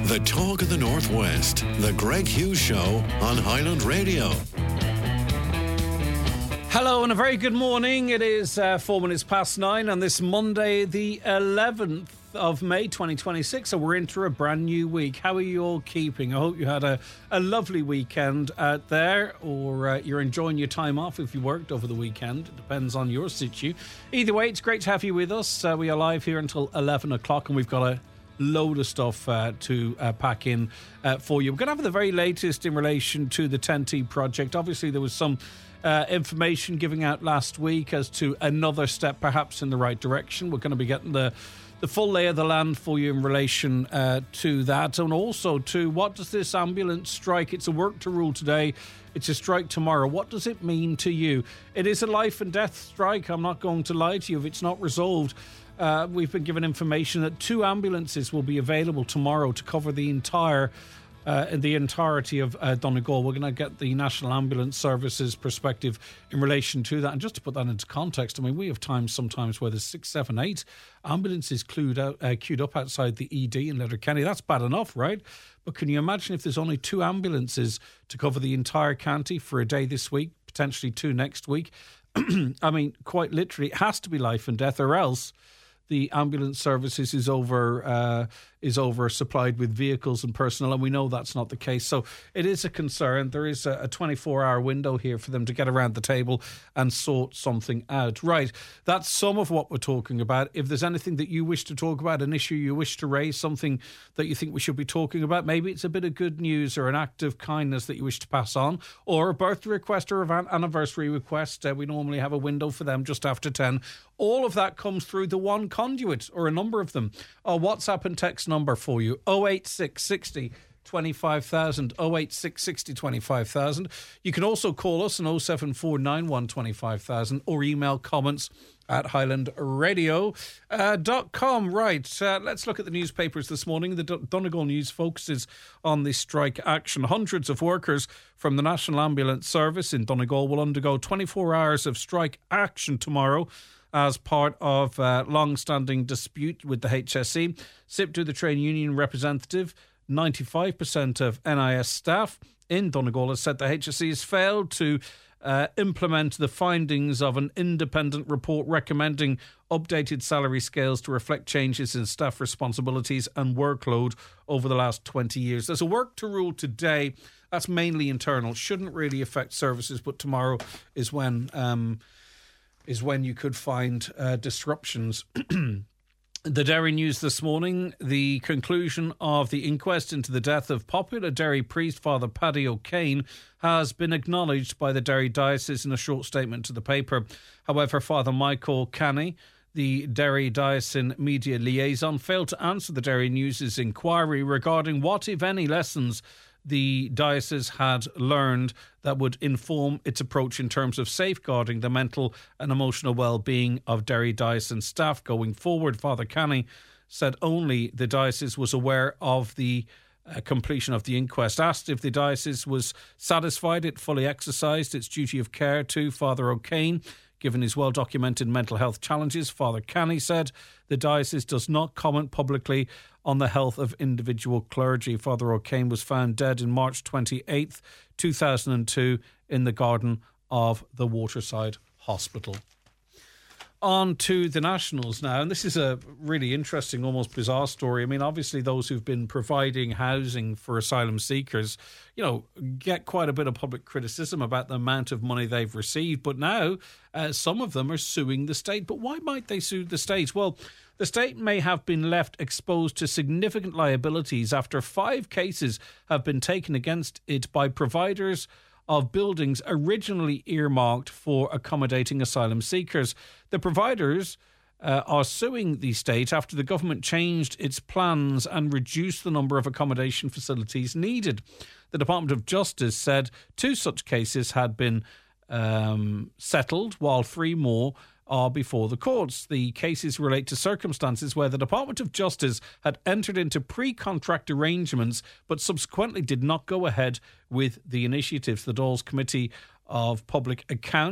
The talk of the Northwest, the Greg Hughes Show on Highland Radio. Hello and a very good morning. It is 9:04 on this Monday, the 11th of May 2026, so we're into a brand new week. How are you all keeping? I hope you had a lovely weekend out there, or you're enjoying your time off if you worked over the weekend. It depends on your situ. Either way, it's great to have you with us. We are live here until 11 o'clock and we've got a load of stuff to pack in for you. We're going to have the very latest in relation to the 10T project. Obviously, there was some information giving out last week as to another step perhaps in the right direction. We're going to be getting the full lay of the land for you in relation to that, and also to what does this ambulance strike, it's a work to rule today, it's a strike tomorrow, what does it mean to you? It is a life and death strike, I'm not going to lie to you. If it's not resolved, we've been given information that 2 ambulances will be available tomorrow to cover the entirety of Donegal. We're going to get the National Ambulance Services perspective in relation to that. And just to put that into context, I mean, we have times sometimes where there's 6, 7, 8 ambulances queued up outside the ED in Letterkenny. That's bad enough, right? But can you imagine if there's only 2 ambulances to cover the entire county for a day this week, potentially 2 next week? I mean, quite literally, it has to be life and death, or else the ambulance services is over supplied with vehicles and personnel, and we know that's not the case. So it is a concern. There is a 24-hour window here for them to get around the table and sort something out. Right, that's some of what we're talking about. If there's anything that you wish to talk about, an issue you wish to raise, something that you think we should be talking about, maybe it's a bit of good news or an act of kindness that you wish to pass on, or a birthday request or an anniversary request, we normally have a window for them just after 10. All of that comes through the one conduit, or a number of them. Our WhatsApp and text number for you, 08660 25,000, 08660 25,000. You can also call us on 07491 25,000 or email comments at highlandradio.com. Right, let's look at the newspapers this morning. The Donegal News focuses on the strike action. Hundreds of workers from the National Ambulance Service in Donegal will undergo 24 hours of strike action tomorrow as part of a long-standing dispute with the HSE. SIPTU, the trade union representative, 95% of NIS staff in Donegal has said the HSE has failed to implement the findings of an independent report recommending updated salary scales to reflect changes in staff responsibilities and workload over the last 20 years. There's a work to rule today. That's mainly internal. Shouldn't really affect services, but tomorrow is when you could find disruptions. The Derry News this morning, the conclusion of the inquest into the death of popular Derry priest Father Paddy O'Kane has been acknowledged by the Derry Diocese in a short statement to the paper. However, Father Michael Canny, the Derry Diocesan Media Liaison, failed to answer the Derry News' inquiry regarding what, if any, lessons the diocese had learned that would inform its approach in terms of safeguarding the mental and emotional well-being of Derry diocesan staff going forward. Father Canny said only the diocese was aware of the completion of the inquest. Asked if the diocese was satisfied it fully exercised its duty of care to Father O'Kane, given his well-documented mental health challenges, Father Canny said the diocese does not comment publicly on the health of individual clergy. Father O'Kane was found dead in March 28th, 2002 in the garden of the Waterside Hospital. On to the Nationals now, and this is a really interesting, almost bizarre story. I mean, obviously those who've been providing housing for asylum seekers, get quite a bit of public criticism about the amount of money they've received, but now some of them are suing the state. But why might they sue the state? Well, the state may have been left exposed to significant liabilities after 5 cases have been taken against it by providers of buildings originally earmarked for accommodating asylum seekers. The providers are suing the state after the government changed its plans and reduced the number of accommodation facilities needed. The Department of Justice said 2 such cases had been settled, while 3 more are before the courts. The cases relate to circumstances where the Department of Justice had entered into pre-contract arrangements but subsequently did not go ahead with the initiatives. The Dáil's Committee of Public Accounts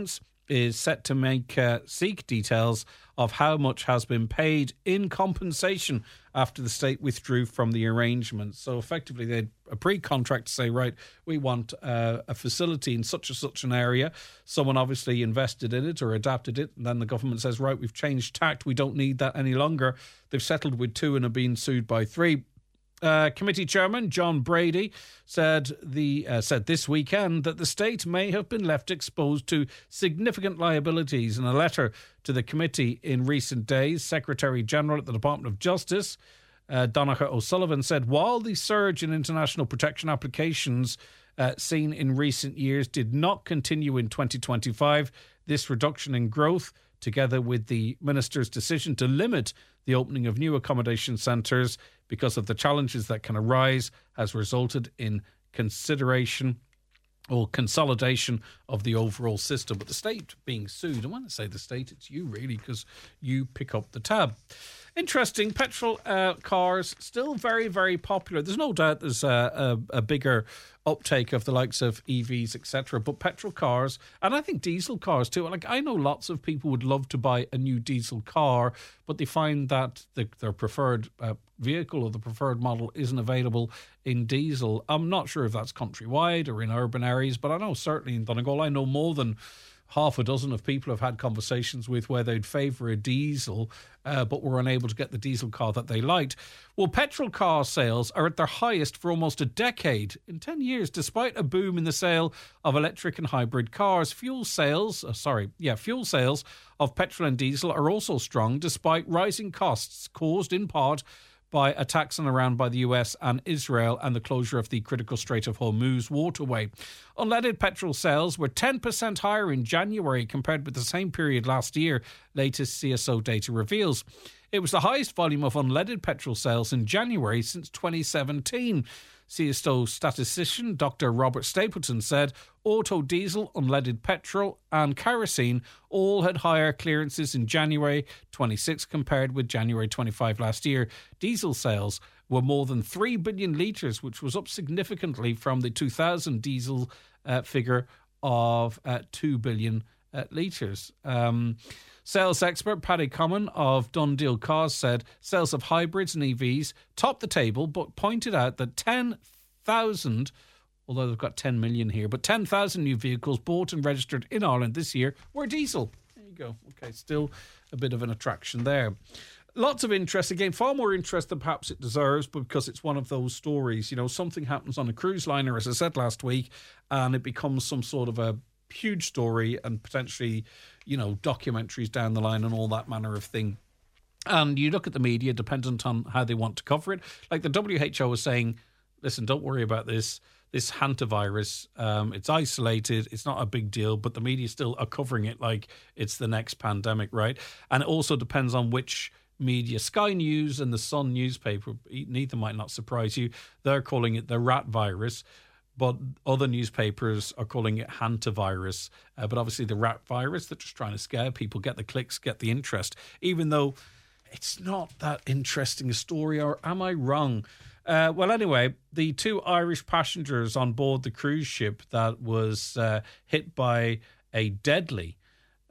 is set to seek details of how much has been paid in compensation after the state withdrew from the arrangement. So effectively, they had a pre-contract to say, right, we want a facility in such and such an area. Someone obviously invested in it or adapted it, and then the government says, right, we've changed tact, we don't need that any longer. They've settled with 2 and are being sued by 3. Committee Chairman John Brady said this weekend that the state may have been left exposed to significant liabilities. In a letter to the committee in recent days, Secretary General at the Department of Justice, Donncha O'Sullivan, said while the surge in international protection applications seen in recent years did not continue in 2025, this reduction in growth, together with the minister's decision to limit the opening of new accommodation centres because of the challenges that can arise, has resulted in consideration or consolidation of the overall system. But the state being sued, and when I say the state, it's you really, because you pick up the tab. Interesting, petrol cars still very, very popular. There's no doubt there's a bigger uptake of the likes of EVs, etc. But petrol cars, and I think diesel cars too. Like, I know lots of people would love to buy a new diesel car, but they find that their preferred vehicle or the preferred model isn't available in diesel. I'm not sure if that's countrywide or in urban areas, but I know certainly in Donegal, I know more than half a dozen of people have had conversations with where they'd favour a diesel, but were unable to get the diesel car that they liked. Well, petrol car sales are at their highest for almost a decade. In 10 years, despite a boom in the sale of electric and hybrid cars, fuel sales of petrol and diesel are also strong, despite rising costs caused in part by attacks on Iran by the US and Israel and the closure of the critical Strait of Hormuz waterway. Unleaded petrol sales were 10% higher in January compared with the same period last year, latest CSO data reveals. It was the highest volume of unleaded petrol sales in January since 2017. CSO statistician Dr. Robert Stapleton said auto diesel, unleaded petrol and kerosene all had higher clearances in January 26 compared with January 25 last year. Diesel sales were more than 3 billion litres, which was up significantly from the 2000 diesel figure of 2 billion litres. Sales expert Paddy Common of Dundeel Cars said sales of hybrids and EVs topped the table, but pointed out that 10,000, although they've got 10 million here, but 10,000 new vehicles bought and registered in Ireland this year were diesel. There you go. Okay, still a bit of an attraction there. Lots of interest, again, far more interest than perhaps it deserves, because it's one of those stories. You know, something happens on a cruise liner, as I said last week, and it becomes some sort of a huge story and potentially, you know, documentaries down the line and all that manner of thing. And you look at the media, dependent on how they want to cover it. Like the WHO is saying, listen, don't worry about this hantavirus. It's isolated. It's not a big deal, but the media still are covering it like it's the next pandemic, right? And it also depends on which media. Sky News and the Sun newspaper, neither might not surprise you. They're calling it the rat virus, but other newspapers are calling it hantavirus. But obviously the rat virus, they're just trying to scare people, get the clicks, get the interest, even though it's not that interesting a story, or am I wrong? Well, anyway, the 2 Irish passengers on board the cruise ship that was hit by a deadly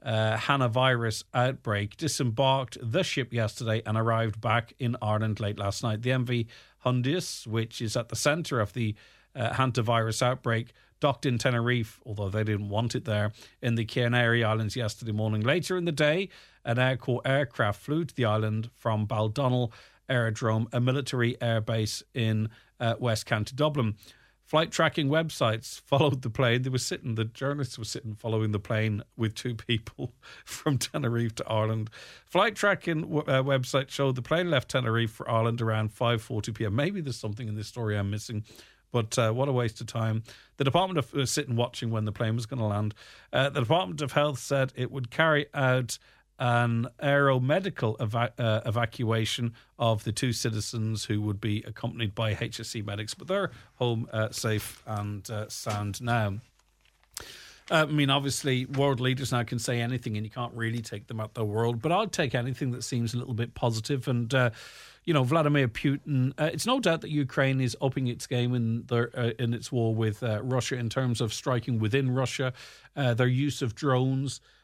hantavirus outbreak disembarked the ship yesterday and arrived back in Ireland late last night. The MV Hondius, which is at the centre of the hantavirus outbreak, docked in Tenerife, although they didn't want it there, in the Canary Islands yesterday morning. Later in the day, an Air Corps aircraft flew to the island from Baldonnel Aerodrome, a military airbase in West County Dublin. Flight tracking websites followed the plane. The journalists were sitting following the plane with 2 people from Tenerife to Ireland. Flight tracking website showed the plane left Tenerife for Ireland around 5:40 p.m. Maybe there's something in this story I'm missing. But what a waste of time. The Department of sitting watching when the plane was going to land. The Department of Health said it would carry out an aeromedical evacuation of the 2 citizens who would be accompanied by HSE medics, but they're home safe and sound now. I mean, obviously, world leaders now can say anything and you can't really take them at their word, but I'll take anything that seems a little bit positive. And, you know, Vladimir Putin, it's no doubt that Ukraine is upping its game in its war with Russia in terms of striking within Russia, their use of drones.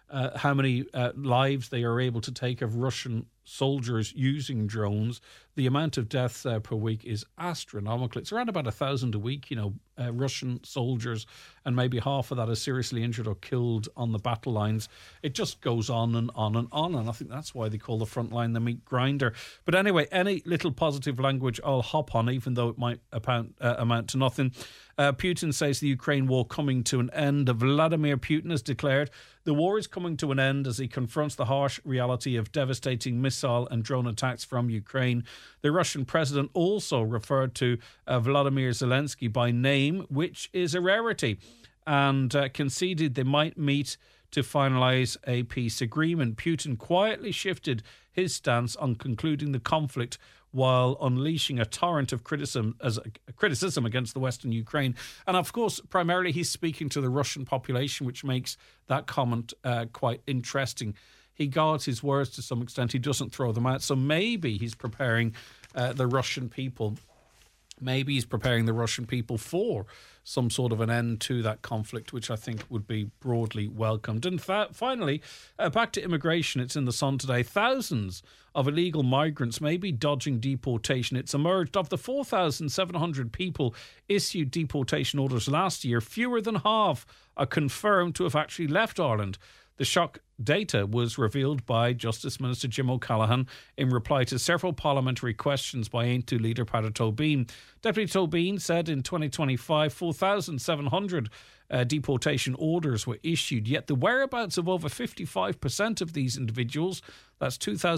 how many lives they are able to take of Russian soldiers using drones. The amount of deaths per week is astronomical. It's around about 1,000 a week, Russian soldiers, and maybe half of that is seriously injured or killed on the battle lines. It just goes on and on and on, and I think that's why they call the front line the meat grinder. But anyway, any little positive language I'll hop on, even though it might amount to nothing. Putin says the Ukraine war coming to an end. Vladimir Putin has declared the war is coming to an end as he confronts the harsh reality of devastating missile and drone attacks from Ukraine. The Russian president also referred to Vladimir Zelensky by name, which is a rarity, and conceded they might meet to finalise a peace agreement. Putin quietly shifted his stance on concluding the conflict while unleashing a torrent of criticism against the Western Ukraine. And of course, primarily he's speaking to the Russian population, which makes that comment quite interesting. He guards his words to some extent. He doesn't throw them out. So maybe he's preparing the Russian people. Maybe he's preparing the Russian people for some sort of an end to that conflict, which I think would be broadly welcomed. And finally, back to immigration. It's in the Sun today. Thousands of illegal migrants may be dodging deportation. It's emerged of the 4,700 people issued deportation orders last year, fewer than half are confirmed to have actually left Ireland. The shock data was revealed by Justice Minister Jim O'Callaghan in reply to several parliamentary questions by Aontú leader Peadar Tóibín. Deputy Tóibín said in 2025, 4,700 deportation orders were issued, yet the whereabouts of over 55% of these individuals, that's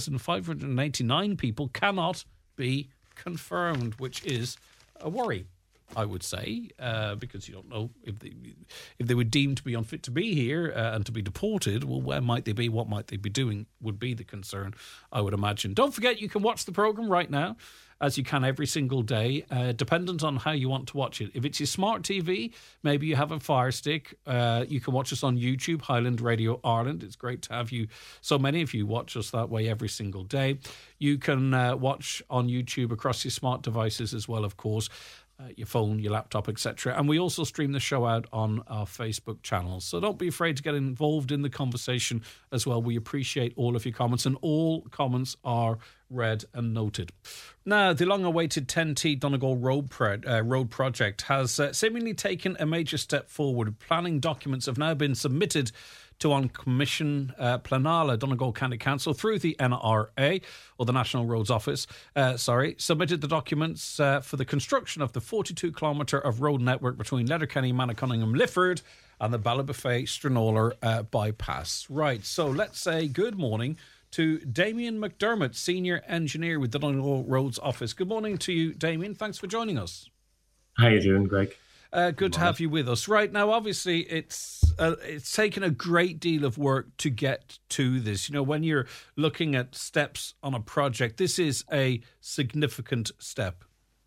2,589 people, cannot be confirmed, which is a worry, I would say, because you don't know if they were deemed to be unfit to be here and to be deported. Well, where might they be? What might they be doing would be the concern, I would imagine. Don't forget, you can watch the programme right now, as you can every single day, dependent on how you want to watch it. If it's your smart TV, maybe you have a Fire Stick, you can watch us on YouTube, Highland Radio Ireland. It's great to have you, so many of you, watch us that way every single day. You can watch on YouTube across your smart devices as well, of course. Your phone, your laptop, etc. And we also stream the show out on our Facebook channels. So don't be afraid to get involved in the conversation as well. We appreciate all of your comments, and all comments are read and noted. Now, the long-awaited 10T Donegal road project has seemingly taken a major step forward. Planning documents have now been submitted to An Commission Pleanála Donegal County Council through the NRA, or the National Roads Office, submitted the documents for the construction of the 42-kilometre of road network between Letterkenny, Manacunningham, Lifford and the Ballybofey-Stranolar bypass. Right, so let's say good morning to Damien McDermott, Senior Engineer with the Donegal Roads Office. Good morning to you, Damien. Thanks for joining us. How are you doing, Greg? Good to have you with us. Right now, obviously, it's taken a great deal of work to get to this. You know, when you're looking at steps on a project, this is a significant step.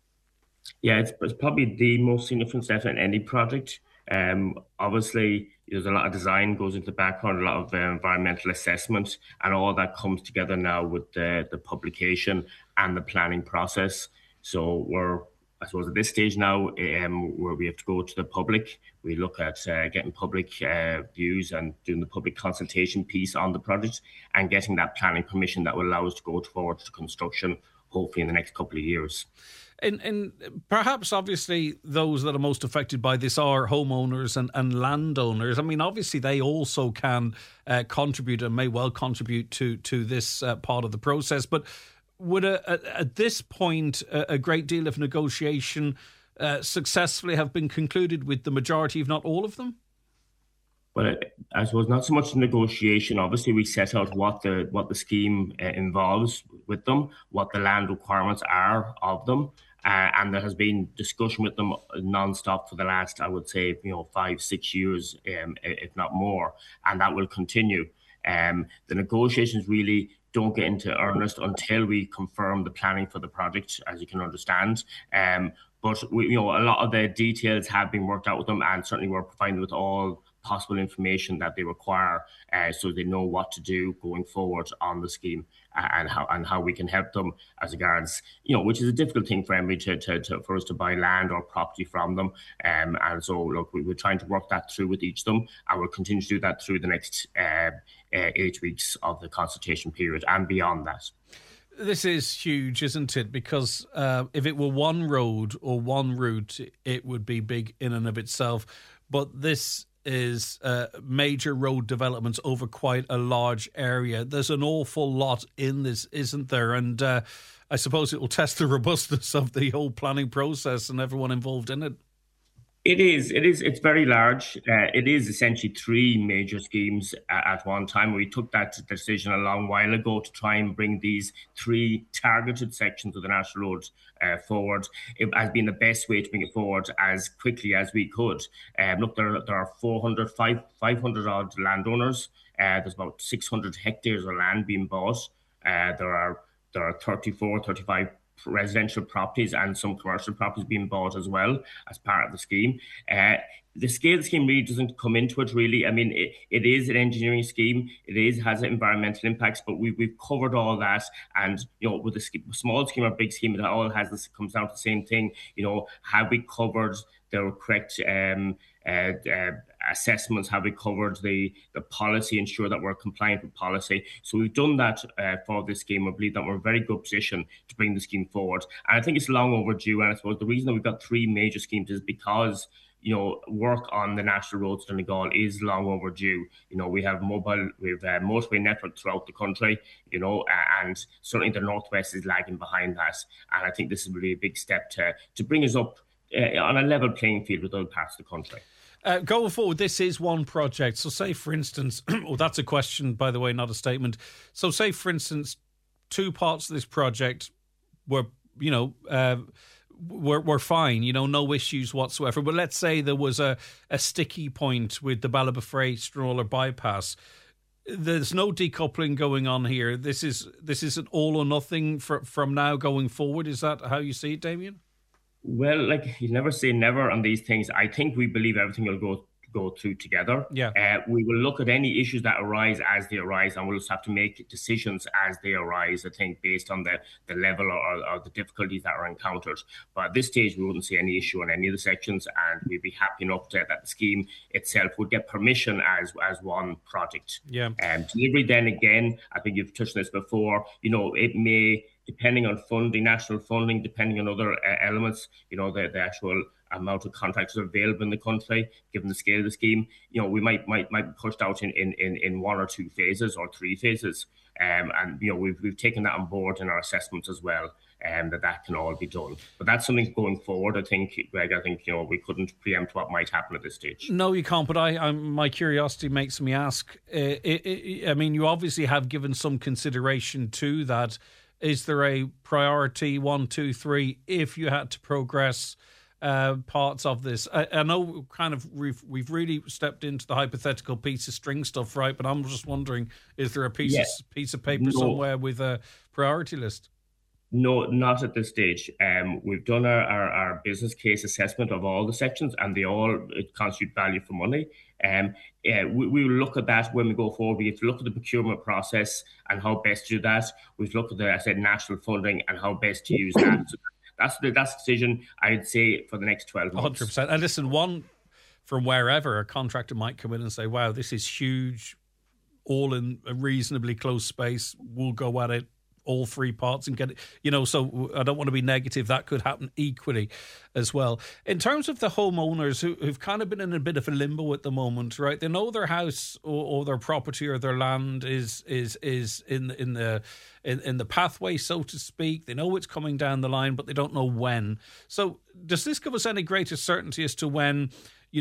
Yeah, it's probably the most significant step in any project. Obviously, there's a lot of design goes into the background, a lot of environmental assessment, and all that comes together now with the publication and the planning process. So we're, I suppose, at this stage now, where we have to go to the public, we look at getting public views and doing the public consultation piece on the project and getting that planning permission that will allow us to go forward to construction, hopefully in the next couple of years. And perhaps, obviously, those that are most affected by this are homeowners and landowners. I mean, obviously, they also can contribute and may well contribute to this part of the process. But would at this point a great deal of negotiation successfully have been concluded with the majority, if not all of them? Well, I suppose not so much negotiation. Obviously, we set out what the scheme involves with them, what the land requirements are of them, and there has been discussion with them non-stop for the last, I would say, 5-6 years, if not more, and that will continue. The negotiations really don't get into earnest until we confirm the planning for the project, as you can understand. But we, a lot of the details have been worked out with them, and certainly we're provided with all possible information that they require, so they know what to do going forward on the scheme, and how we can help them as regards, which is a difficult thing for everybody for us to buy land or property from them. And so, look, we're trying to work that through with each of them, and we'll continue to do that through the next 8 weeks of the consultation period and beyond that. This is huge, isn't it? Because if it were one road or one route, it would be big in and of itself. But this is major road developments over quite a large area. There's an awful lot in this, isn't there? And I suppose it will test the robustness of the whole planning process and everyone involved in it. It is. It's very large. It is essentially 3 major schemes at one time. We took that decision a long while ago to try and bring these 3 targeted sections of the National Road forward. It has been the best way to bring it forward as quickly as we could. Look, there are 500 odd landowners. There's about 600 hectares of land being bought. There are 35 residential properties and some commercial properties being bought as well as part of the scheme. The scale of the scheme really doesn't come into it, really. I mean, it is an engineering scheme. It has environmental impacts, but we've covered all that. And, with a small scheme or big scheme, it all comes down to the same thing. Have we covered the correct assessments? Have we covered the policy, ensure that we're compliant with policy? So we've done that for this scheme. I believe that we're in a very good position to bring the scheme forward. And I think it's long overdue. And I suppose the reason that we've got 3 major schemes is because work on the national roads in Donegal is long overdue. We have motorway network throughout the country, and certainly the Northwest is lagging behind that. And I think this is really a big step to bring us up on a level playing field with other parts of the country. Going forward, this is one project. So say, for instance, that's a question, by the way, not a statement. So say, for instance, 2 parts of this project were, were fine, no issues whatsoever. But let's say there was a sticky point with the Ballabafray Straller bypass. There's no decoupling going on here. This is an all or nothing from now going forward. Is that how you see it, Damien? Well, you never say never on these things. I think we believe everything will go through together. Yeah. We will look at any issues that arise as they arise, and we'll just have to make decisions as they arise, I think, based on the level or the difficulties that are encountered. But at this stage, we wouldn't see any issue on any of the sections, and we'd be happy enough that the scheme itself would get permission as one project. Yeah. Delivery, then again, I think you've touched on this before, it may, depending on funding, national funding, depending on other elements, the actual amount of contractors available in the country, given the scale of the scheme, we might be pushed out in 1 or 2 phases or 3 phases. And we've taken that on board in our assessments as well, that can all be done. But that's something going forward, I think, Greg. I think, we couldn't preempt what might happen at this stage. No, you can't. But my curiosity makes me ask, I mean, you obviously have given some consideration to that. Is there a priority 1, 2, 3 if you had to progress parts of this? I know we've really stepped into the hypothetical piece of string stuff, right? But I'm just wondering, is there a piece of paper somewhere with a priority list? No, not at this stage. We've done our business case assessment of all the sections, and they all constitute value for money. We will look at that when we go forward. We have to look at the procurement process and how best to do that. We've looked at national funding and how best to use that. So that's the decision, I'd say, for the next 12 months. 100%. And listen, one from wherever, a contractor might come in and say, wow, this is huge, all in a reasonably close space. We'll go at it, all 3 parts, and get it, so I don't want to be negative. That could happen equally as well. In terms of the homeowners who've kind of been in a bit of a limbo at the moment, right? They know their house or their property or their land is in the pathway, so to speak. They know it's coming down the line, but they don't know when. So does this give us any greater certainty as to when,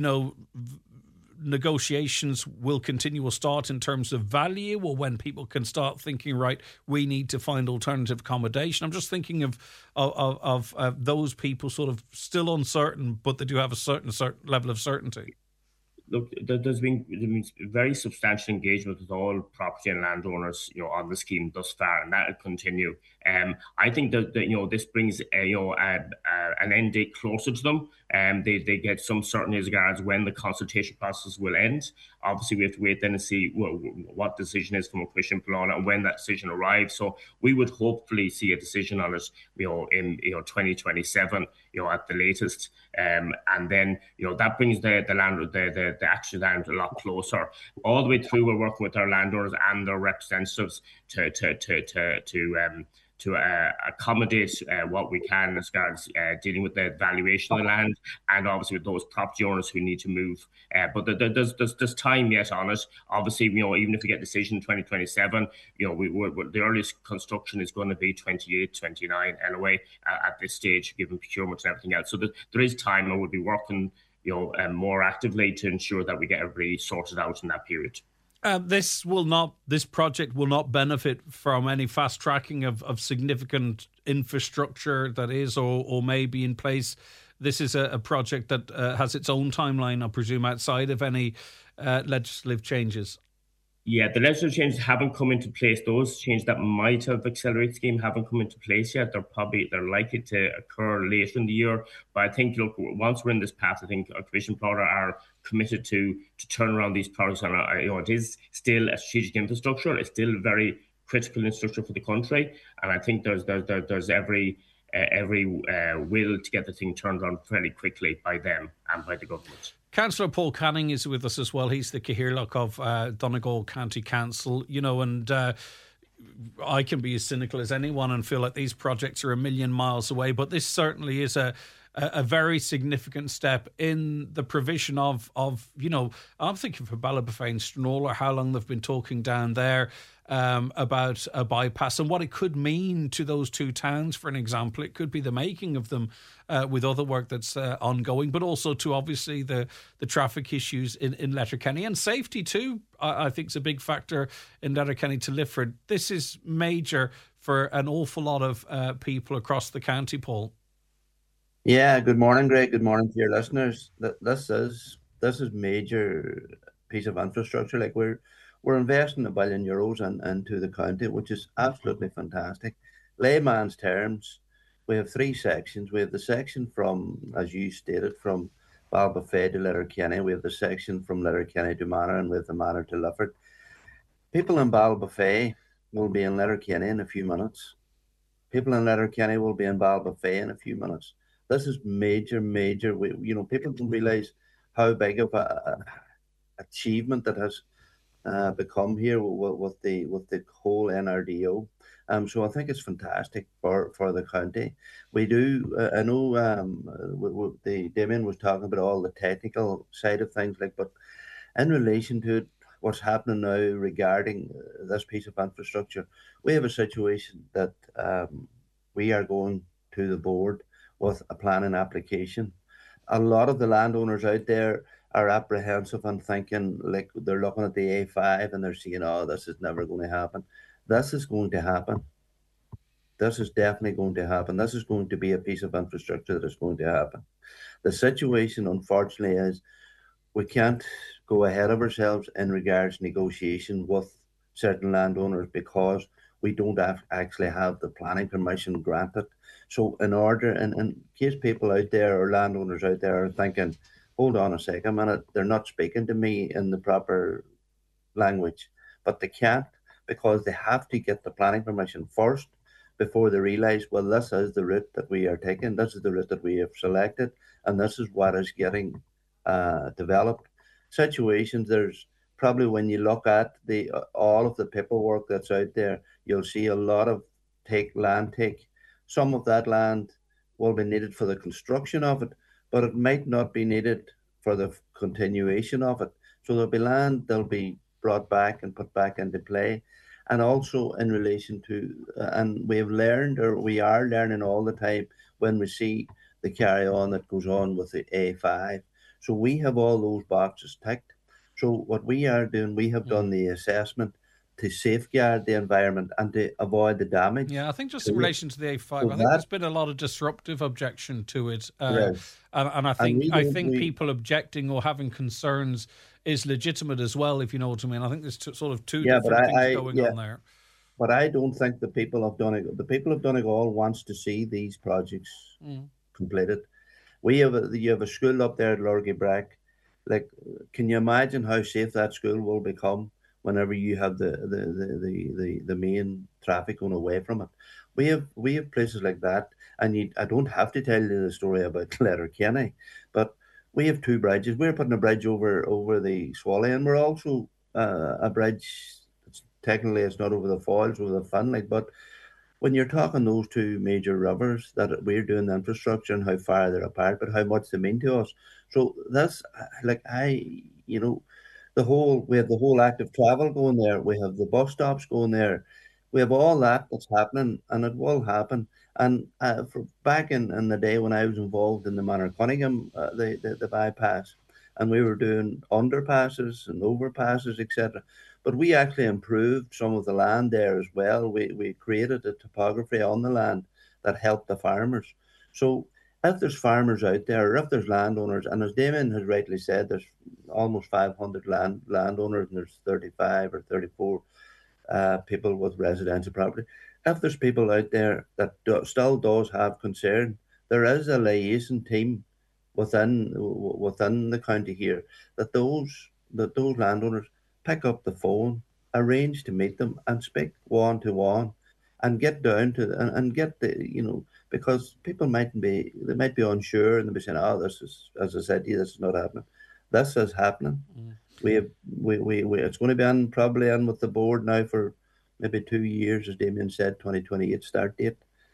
negotiations will continue or start in terms of value, or when people can start thinking, right, we need to find alternative accommodation? I'm just thinking of those people sort of still uncertain, but they do have a certain level of certainty. Look, there's been very substantial engagement with all property and landowners, on the scheme thus far, and that will continue. I think that this brings an end date closer to them, they get some certainty as regards when the consultation process will end. Obviously, we have to wait then and see what decision is from Cuisin Pollána and when that decision arrives. So we would hopefully see a decision on it, in 2027, at the latest. And then that brings the action land a lot closer. All the way through, we're working with our landowners and their representatives to accommodate what we can as regards dealing with the valuation of the land, and obviously with those property owners who need to move. But there's time yet on it. Obviously, even if we get a decision in 2027, the earliest construction is going to be 28, 29 anyway at this stage, given procurement and everything else. So there is time, and we'll be working more actively to ensure that we get everybody sorted out in that period. This project will not benefit from any fast tracking of significant infrastructure that is or may be in place. This is a project that has its own timeline, I presume, outside of any legislative changes. Yeah, the legislative changes haven't come into place. Those changes that might have accelerated the scheme haven't come into place yet. They're likely to occur later in the year. But I think, once we're in this path, I think Cuisin Pollána are committed to turn around these projects. And it is still a strategic infrastructure. It's still very critical infrastructure for the country. And I think there's every will to get the thing turned around fairly quickly by them and by the government. Councillor Paul Canning is with us as well. He's the Cathaoirleach of Donegal County Council, and I can be as cynical as anyone and feel like these projects are a million miles away, but this certainly is a very significant step in the provision of I'm thinking for Ballybofey and Stranorlar, how long they've been talking down there about a bypass and what it could mean to those two towns. For an example, it could be the making of them with other work that's ongoing, but also to obviously the traffic issues in Letterkenny and safety too. I think is a big factor in Letterkenny to Lifford. This is major for an awful lot of people across the county, Paul. Yeah, good morning, Greg. Good morning to your listeners. This is major piece of infrastructure. Like we're investing €1 billion into the county, which is absolutely fantastic. Layman's terms, we have 3 sections. We have the section from, as you stated, from Ballybofey to Letterkenny. We have the section from Letterkenny to Manor, and we have the Manor to Lifford. People in Ballybofey will be in Letterkenny in a few minutes. People in Letterkenny will be in Ballybofey in a few minutes. This is major. People don't realise how big of a achievement that has become here with the whole NRDO. So I think it's fantastic for the county. We do. I know Damien was talking about all the technical side of things, but in relation to what's happening now regarding this piece of infrastructure, we have a situation that we are going to the board with a planning application. A lot of the landowners out there are apprehensive and thinking, like, they're looking at the A5 and they're saying, oh, this is never going to happen. This is going to happen. This is definitely going to happen. This is going to be a piece of infrastructure that is going to happen. The situation, unfortunately, is we can't go ahead of ourselves in regards to negotiation with certain landowners because we don't actually have the planning permission granted. So in case people out there or landowners out there are thinking, hold on a second, minute, they're not speaking to me in the proper language, but they can't because they have to get the planning permission first before they realise, well, this is the route that we are taking, this is the route that we have selected, and this is what is getting developed. Situations, there's probably, when you look at all of the paperwork that's out there, you'll see a lot of land take. Some of that land will be needed for the construction of it, but it might not be needed for the continuation of it. So there'll be land that'll be brought back and put back into play. And also in relation to, and we are learning all the time when we see the carry on that goes on with the A5. So we have all those boxes ticked. So what we are doing, we have done the assessment to safeguard the environment and to avoid the damage. Yeah, I think just in relation to the A5, I think there's been a lot of disruptive objection to it. Yes. And I think people objecting or having concerns is legitimate as well, if you know what I mean. I think there's sort of two different things going on there. But I don't think the people of Donegal wants to see these projects completed. You have a school up there at Lorgy Brack. Like, can you imagine how safe that school will become whenever you have the main traffic going away from it? We have places like that, and I don't have to tell you the story about Letterkenny, but we have two bridges. We're putting a bridge over the Swally, and we're also a bridge. Technically, it's not over the falls, over the Finlay, but when you're talking those two major rivers that we're doing the infrastructure and how far they're apart, but how much they mean to us. So that's like we have the whole active travel going there. We have the bus stops going there. We have all that's happening, and it will happen. And back in the day when I was involved in the Manor Cunningham, the bypass, and we were doing underpasses and overpasses, etc. But we actually improved some of the land there as well. We created a topography on the land that helped the farmers. So if there's farmers out there, or if there's landowners, and as Damien has rightly said, there's almost 500 landowners, and there's 35 or 34 people with residential property. If there's people out there that still does have concern, there is a liaison team within the county here that those landowners pick up the phone, arrange to meet them, and speak one to one, and get down to and get because people might be unsure, and they'll be saying, "Oh, this is, as I said to you, this is not happening." This is happening. We it's going to be probably on with the board now for maybe 2 years, as Damien said, 2028 start date.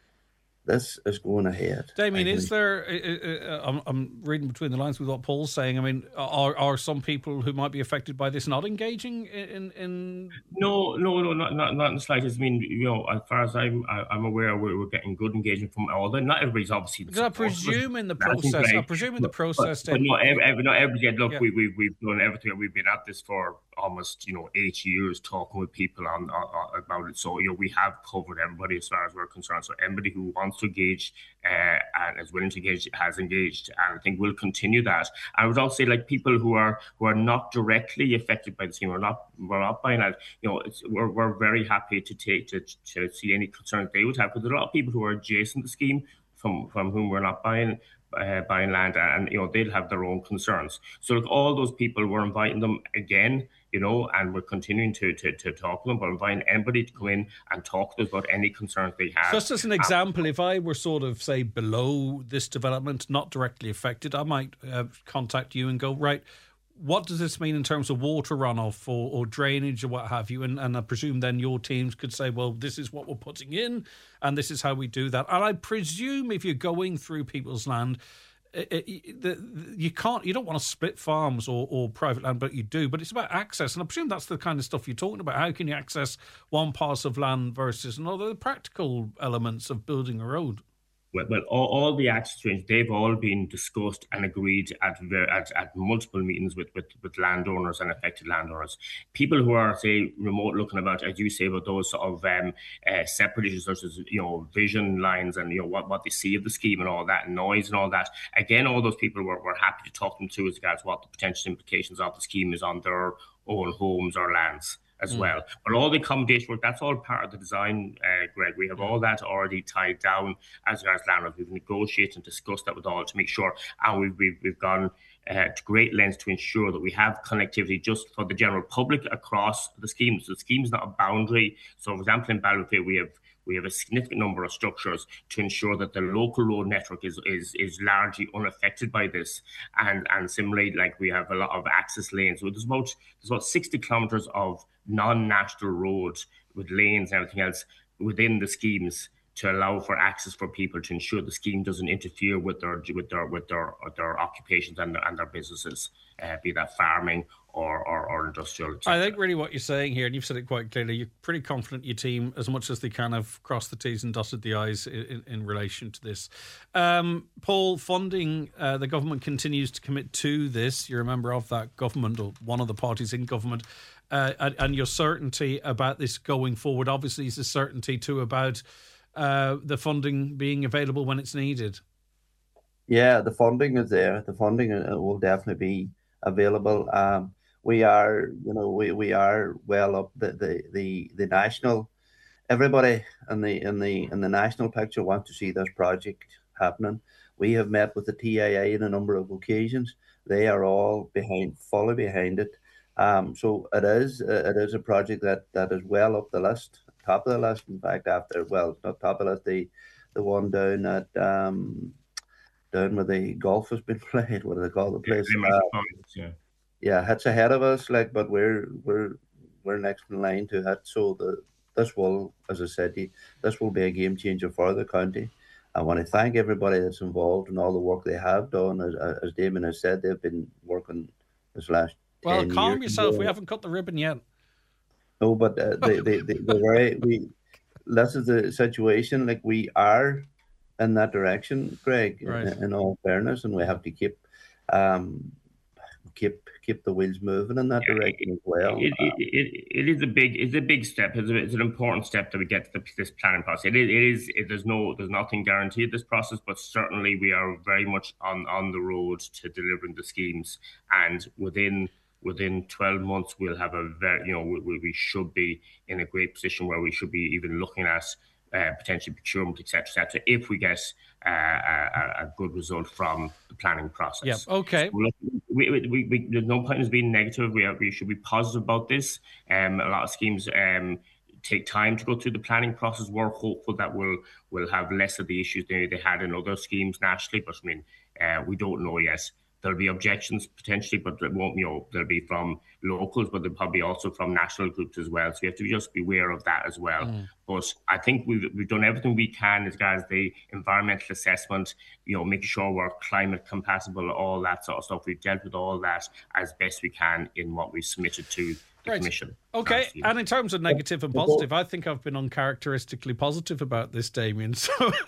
This is going ahead. Damien, is there? I'm reading between the lines with what Paul's saying. I mean, are some people who might be affected by this not engaging in? No, not in the slightest. I mean, as far as I'm aware, we're getting good engagement from all. Not everybody's obviously. Because I presume in the process. But not everybody. Look, yeah. We've done everything. We've been at this for almost 8 years, talking with people on about it. So we have covered everybody as far as we're concerned. So anybody who wants to engage and is willing to engage has engaged, and I think we'll continue that. I would also say, like, people who are not directly affected by the scheme, we're not buying that. We're very happy to see any concerns they would have, because there are a lot of people who are adjacent to the scheme from whom we're not buying land, and they'll have their own concerns. So look, all those people, we're inviting them again, and we're continuing to talk to them, but inviting anybody to come in and talk to us about any concerns they have. Just as an example, if I were sort of, say, below this development, not directly affected, I might contact you and go, right, what does this mean in terms of water runoff or drainage or what have you? And I presume then your teams could say, well, this is what we're putting in and this is how we do that. And I presume if you're going through people's land, you don't want to split farms or private land, but you do. But it's about access. And I presume that's the kind of stuff you're talking about. How can you access one parcel of land versus another? The practical elements of building a road. Well, all the access range, they've all been discussed and agreed at multiple meetings with landowners and affected landowners. People who are, say, remote looking about, as you say, about those sort of separate issues such as, vision lines and, what they see of the scheme and all that, and noise and all that. Again, all those people we're happy to talk them to as regards what the potential implications of the scheme is on their own homes or lands as well. But all the accommodation work, that's all part of the design, Greg. We have all that already tied down as landlords. We've negotiated and discussed that with all to make sure, and we've gone to great lengths to ensure that we have connectivity just for the general public across the scheme. So the scheme is not a boundary. So, for example, in Ballymena, we have a significant number of structures to ensure that the local road network is largely unaffected by this. And similarly, like, we have a lot of access lanes. So there's about 60 kilometres of non-national roads with lanes and everything else within the schemes to allow for access for people, to ensure the scheme doesn't interfere with their occupations and their businesses, be that farming or industrial. I think really what you're saying here, and you've said it quite clearly, you're pretty confident your team, as much as they kind of crossed the T's and dotted the I's in relation to this. Paul, funding, the government continues to commit to this. You're a member of that government, or one of the parties in government, and your certainty about this going forward, obviously, is a certainty too about the funding being available when it's needed. Yeah, the funding is there. The funding will definitely be available. We are well up the national. Everybody in the national picture wants to see this project happening. We have met with the TIA on a number of occasions. They are all fully behind it. So it is a project that is well up the list, top of the list. In fact, not top of the list, the one down at down where the golf has been played. What do they call the place? Yeah, it's ahead of us. But we're next in line to hit. So this will, as I said, this will be a game changer for the county. I want to thank everybody that's involved in all the work they have done. As Damien has said, they've been working this last. Well, calm yourself. We haven't cut the ribbon yet. No, but this is the situation. Like, we are in that direction, Greg. Right. In all fairness, and we have to keep the wheels moving in that direction as well. It is a big step. It's an important step that we get to this planning process. There's nothing guaranteed this process, but certainly we are very much on the road to delivering the schemes, and within 12 months we'll have we should be in a great position where we should be even looking at potentially procurement, etc., if we get a good result from the planning process. Yeah. Okay. So there's no point in us being negative. We should be positive about this. A lot of schemes take time to go through the planning process. We're hopeful that we'll have less of the issues they had in other schemes nationally, but I mean, we don't know yet. There'll be objections potentially, but it won't, they'll be from locals, but they'll probably also from national groups as well. So we have to just be aware of that as well. But I think we've done everything we can as regards the environmental assessment, making sure we're climate compatible, all that sort of stuff. We've dealt with all that as best we can in what we've submitted to the Commission. Okay, and in terms of negative and positive, I think I've been uncharacteristically positive about this, Damien. So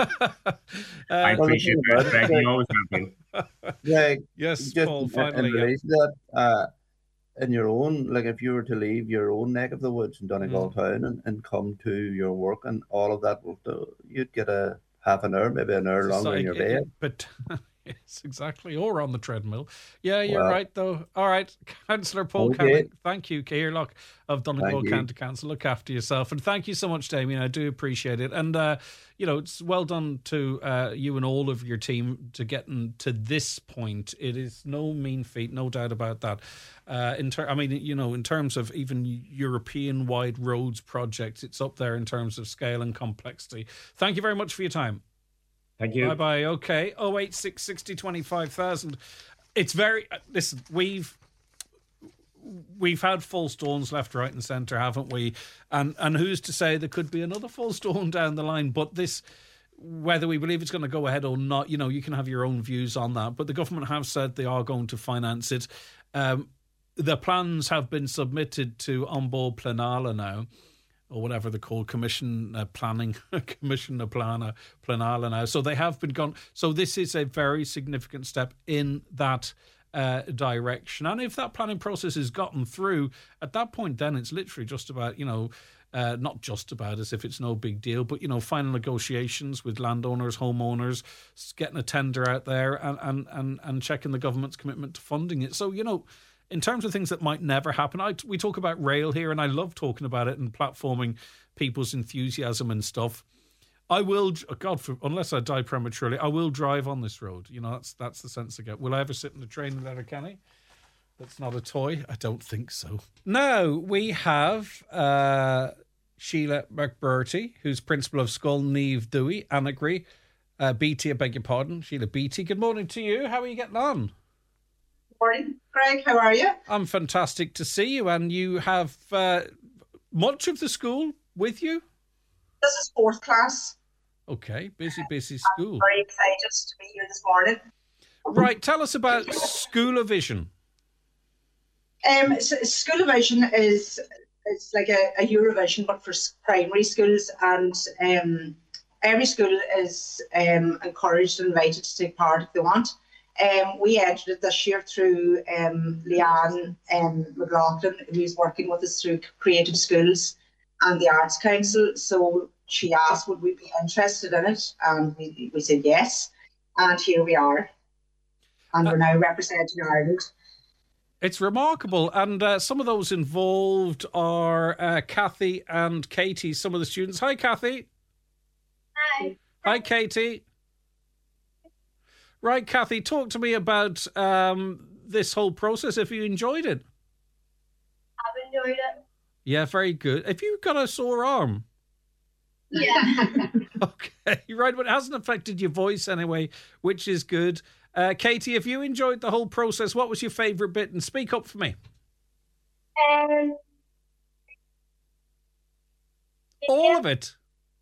I appreciate that, Greg. You always have been. Greg, yes, just Paul, finally. In relation to that, in your own, like if you were to leave your own neck of the woods in Donegal town and come to your work and all of that, you'd get a half an hour, maybe an hour longer in your bed. But yes, exactly. Or on the treadmill. Yeah, you're right, though. All right, Councillor Paul Canning, thank you. Keirlock of Donegal County Council. Look after yourself. And thank you so much, Damien. I do appreciate it. And, it's well done to you and all of your team to getting to this point. It is no mean feat, no doubt about that. In terms of even European-wide roads projects, it's up there in terms of scale and complexity. Thank you very much for your time. Thank you. Bye-bye. Okay. 086 60 25,000. It's very... Listen, we've had full stones left, right and centre, haven't we? And who's to say there could be another full stone down the line? But this, whether we believe it's going to go ahead or not, you can have your own views on that. But the government have said they are going to finance it. The plans have been submitted to Ombó Pleanála now, or whatever they're called, Commission Pleanála now. So they have been gone. So this is a very significant step in that direction. And if that planning process is gotten through, at that point then it's literally just about, not just about as if it's no big deal, but, final negotiations with landowners, homeowners, getting a tender out there and checking the government's commitment to funding it. So, in terms of things that might never happen, we talk about rail here, and I love talking about it and platforming people's enthusiasm and stuff. I will, unless I die prematurely, I will drive on this road. That's the sense I get. Will I ever sit in the train in Letterkenny? That's not a toy. I don't think so. Now we have Sheila McBurty, who's principal of Scoil Niamh Dewey, Annagry, Beatty. I beg your pardon, Sheila Beatty. Good morning to you. How are you getting on? Morning, Greg. How are you? I'm fantastic to see you, and you have much of the school with you. This is fourth class. Okay, busy school. I'm very excited to be here this morning. Right, tell us about School-o-Vision. School-o-Vision is like a Eurovision, but for primary schools, and every school is encouraged and invited to take part if they want. We entered it this year through Leanne McLaughlin, who's working with us through Creative Schools and the Arts Council. So she asked, would we be interested in it? And we said yes. And here we are. And we're now representing Ireland. It's remarkable. And some of those involved are Kathy and Katie, some of the students. Hi, Kathy. Hi. Hi, Katie. Right, Kathy, talk to me about this whole process. Have you enjoyed it? I've enjoyed it. Yeah, very good. Have you got a sore arm? Yeah. Okay, right, but it hasn't affected your voice anyway, which is good. Katie, have you enjoyed the whole process? What was your favourite bit? And speak up for me. All of it?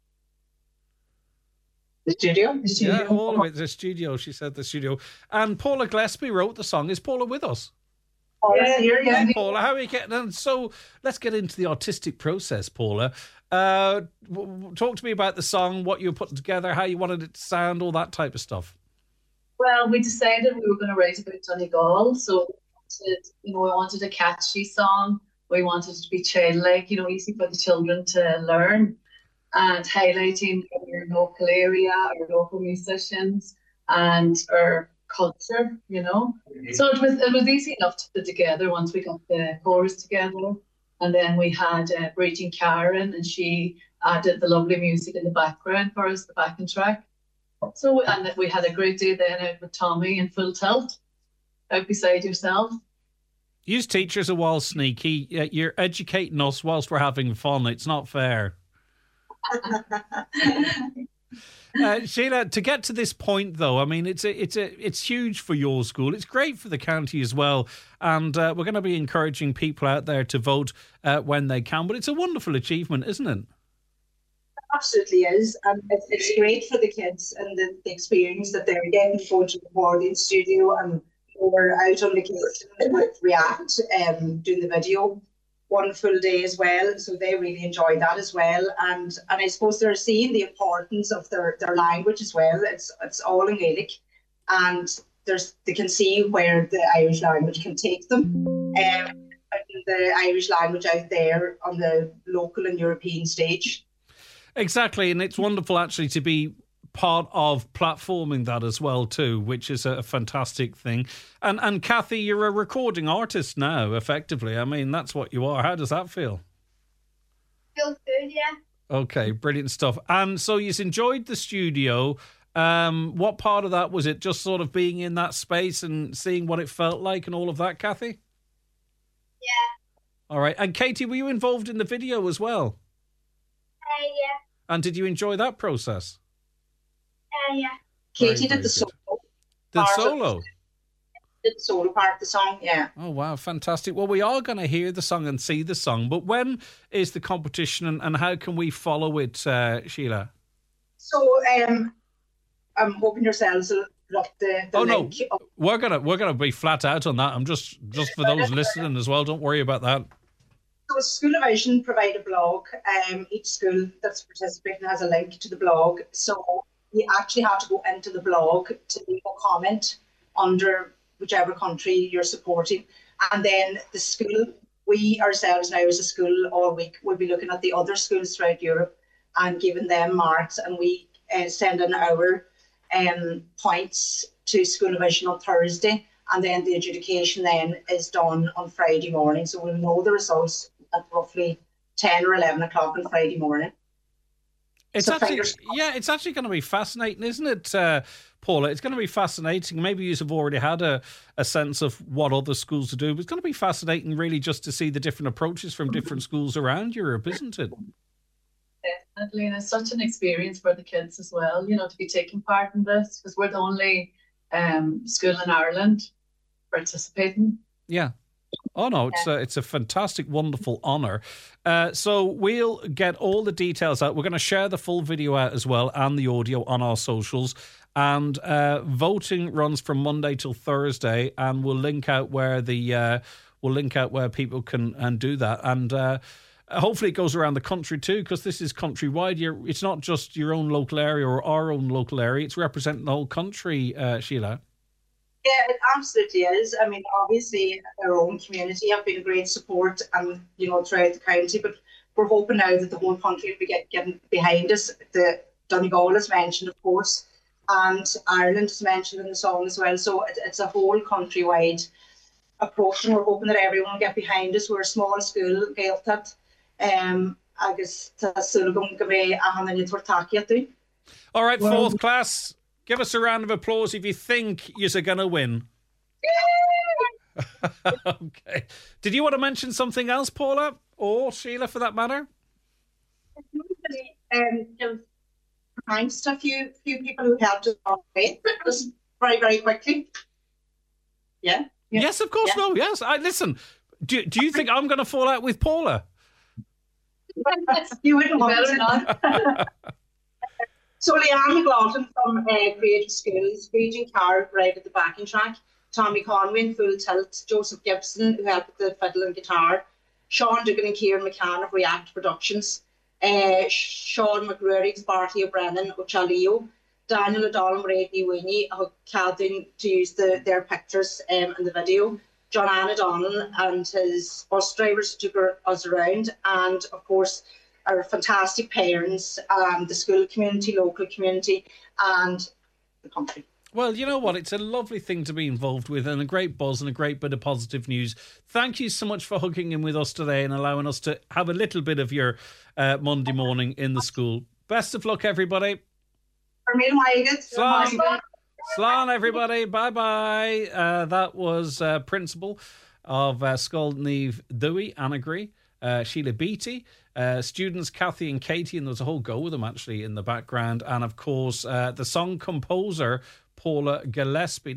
The studio? Yeah, all of it. The studio, she said the studio. And Paula Gillespie wrote the song. Is Paula with us? Paula's here, yeah. Paula, how are you getting on? So let's get into the artistic process, Paula. Talk to me about the song, what you were putting together, how you wanted it to sound, all that type of stuff. Well, we decided we were going to write about Donegal, so we wanted a catchy song. We wanted it to be childlike, easy for the children to learn, and highlighting our local area, our local musicians, and our culture. So it was easy enough to put together once we got the chorus together. And then we had Bridget Karen, and she added the lovely music in the background for us, the backing track. So, and we had a great day then out with Tommy in full tilt, out beside yourself. You teachers are well sneaky. You're educating us whilst we're having fun. It's not fair. Sheila, to get to this point, though, I mean, it's huge for your school. It's great for the county as well, and we're going to be encouraging people out there to vote when they can. But it's a wonderful achievement, isn't it? Absolutely is, and it's great for the kids and the experience that they're getting going to the recording studio, and we're out on location with React, doing the video. One full day as well, so they really enjoy that as well, and I suppose they're seeing the importance of their language as well. It's all in Gaelic, and they can see where the Irish language can take them, the Irish language out there on the local and European stage. Exactly, and it's wonderful actually to be part of platforming that as well too, which is a fantastic thing. And Kathy, you're a recording artist now, effectively. I mean, that's what you are. How does that feel? Feels good, yeah. Okay, brilliant stuff. And so you've enjoyed the studio. What part of that was it? Just sort of being in that space and seeing what it felt like and all of that, Kathy? Yeah. All right. And Katie, were you involved in the video as well? Yeah. And did you enjoy that process? Yeah. Katie did the solo. Did solo? Did the solo part of the song, yeah. Oh, wow, fantastic. Well, we are going to hear the song and see the song, but when is the competition and how can we follow it, Sheila? So, I'm hoping yourselves will drop the link. No, we're gonna be flat out on that. I'm just for those listening as well. Don't worry about that. So School of Vision provide a blog. Each school that's participating has a link to the blog. So you actually have to go into the blog to leave a comment under whichever country you're supporting. And then the school, we ourselves now as a school all week will be looking at the other schools throughout Europe and giving them marks. And we send in our points to School of Vision on Thursday. And then the adjudication then is done on Friday morning. So we'll know the results at roughly 10 or 11 o'clock on Friday morning. It's actually going to be fascinating, isn't it, Paula? It's going to be fascinating. Maybe you have already had a sense of what other schools do, but it's going to be fascinating really just to see the different approaches from different schools around Europe, isn't it? Definitely, and it's such an experience for the kids as well, to be taking part in this, because we're the only school in Ireland participating. Yeah. Oh, no, it's a fantastic, wonderful honour. So we'll get all the details out. We're going to share the full video out as well and the audio on our socials. And voting runs from Monday till Thursday, and we'll link out where people can do that. And hopefully it goes around the country too, because this is countrywide. It's not just your own local area or our own local area. It's representing the whole country, Sheila. Yeah, it absolutely is. I mean, obviously, our own community have been a great support, and throughout the county. But we're hoping now that the whole country will be getting behind us. The Donegal is mentioned, of course, and Ireland is mentioned in the song as well. So it's a whole countrywide approach, and we're hoping that everyone will get behind us. We're a small school, Gaeltacht, agus tá sulúgum go bheith a hanna níor takeíocht. All right, fourth class. Give us a round of applause if you think you're going to win. Okay. Did you want to mention something else, Paula? Or Sheila, for that matter? Thanks to a few people who helped us on the way. Just very, very quickly. Yeah. Yes, of course. Yeah. No, yes. Listen, do you think I'm going to fall out with Paula? You wouldn't want to. Not. So Leanne McLaughlin from Creative Skills, Regent Carr right at the backing track, Tommy Conway in Full Tilt, Joseph Gibson who helped with the fiddle and guitar, Sean Dugan and Kieran McCann of React Productions, Sean McGrory, Barty O'Brennan, O'Chaleo, Daniel O'Donnell, Reggie Winnie, who Calvin to use their pictures in the video, John Ann O'Donnell and his bus drivers took us around, and of course our fantastic parents, the school community, local community, and the country. Well, you know what? It's a lovely thing to be involved with and a great buzz and a great bit of positive news. Thank you so much for hooking in with us today and allowing us to have a little bit of your Monday morning in the school. Best of luck, everybody. Slán, everybody. Bye-bye. That was Principal of Scoil Naomh Dewey, Annagry, Sheila Beattie. Students Kathy and Katie, and there's a whole go of them actually in the background. And of course, the song composer, Paula Gillespie.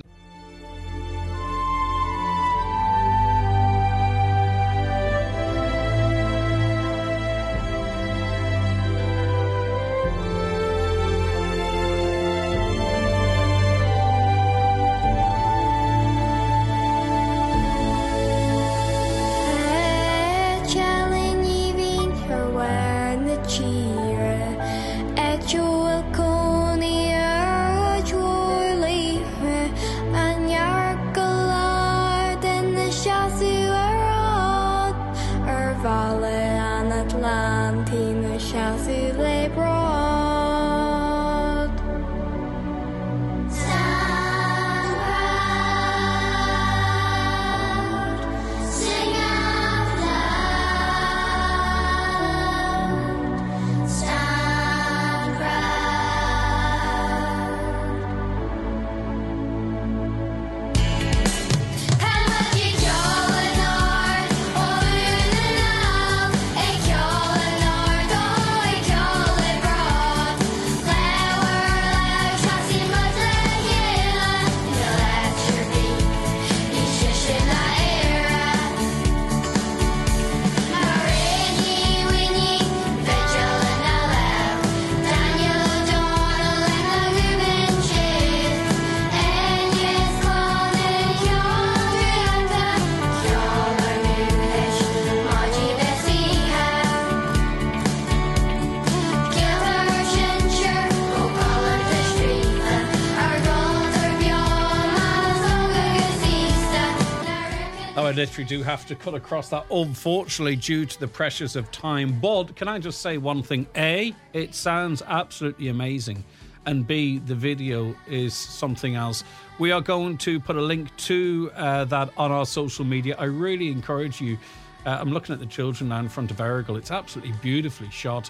I literally do have to cut across that, unfortunately, due to the pressures of time. But can I just say one thing? A, it sounds absolutely amazing. And B, the video is something else. We are going to put a link to that on our social media. I really encourage you. I'm looking at the children now in front of Errigal. It's absolutely beautifully shot.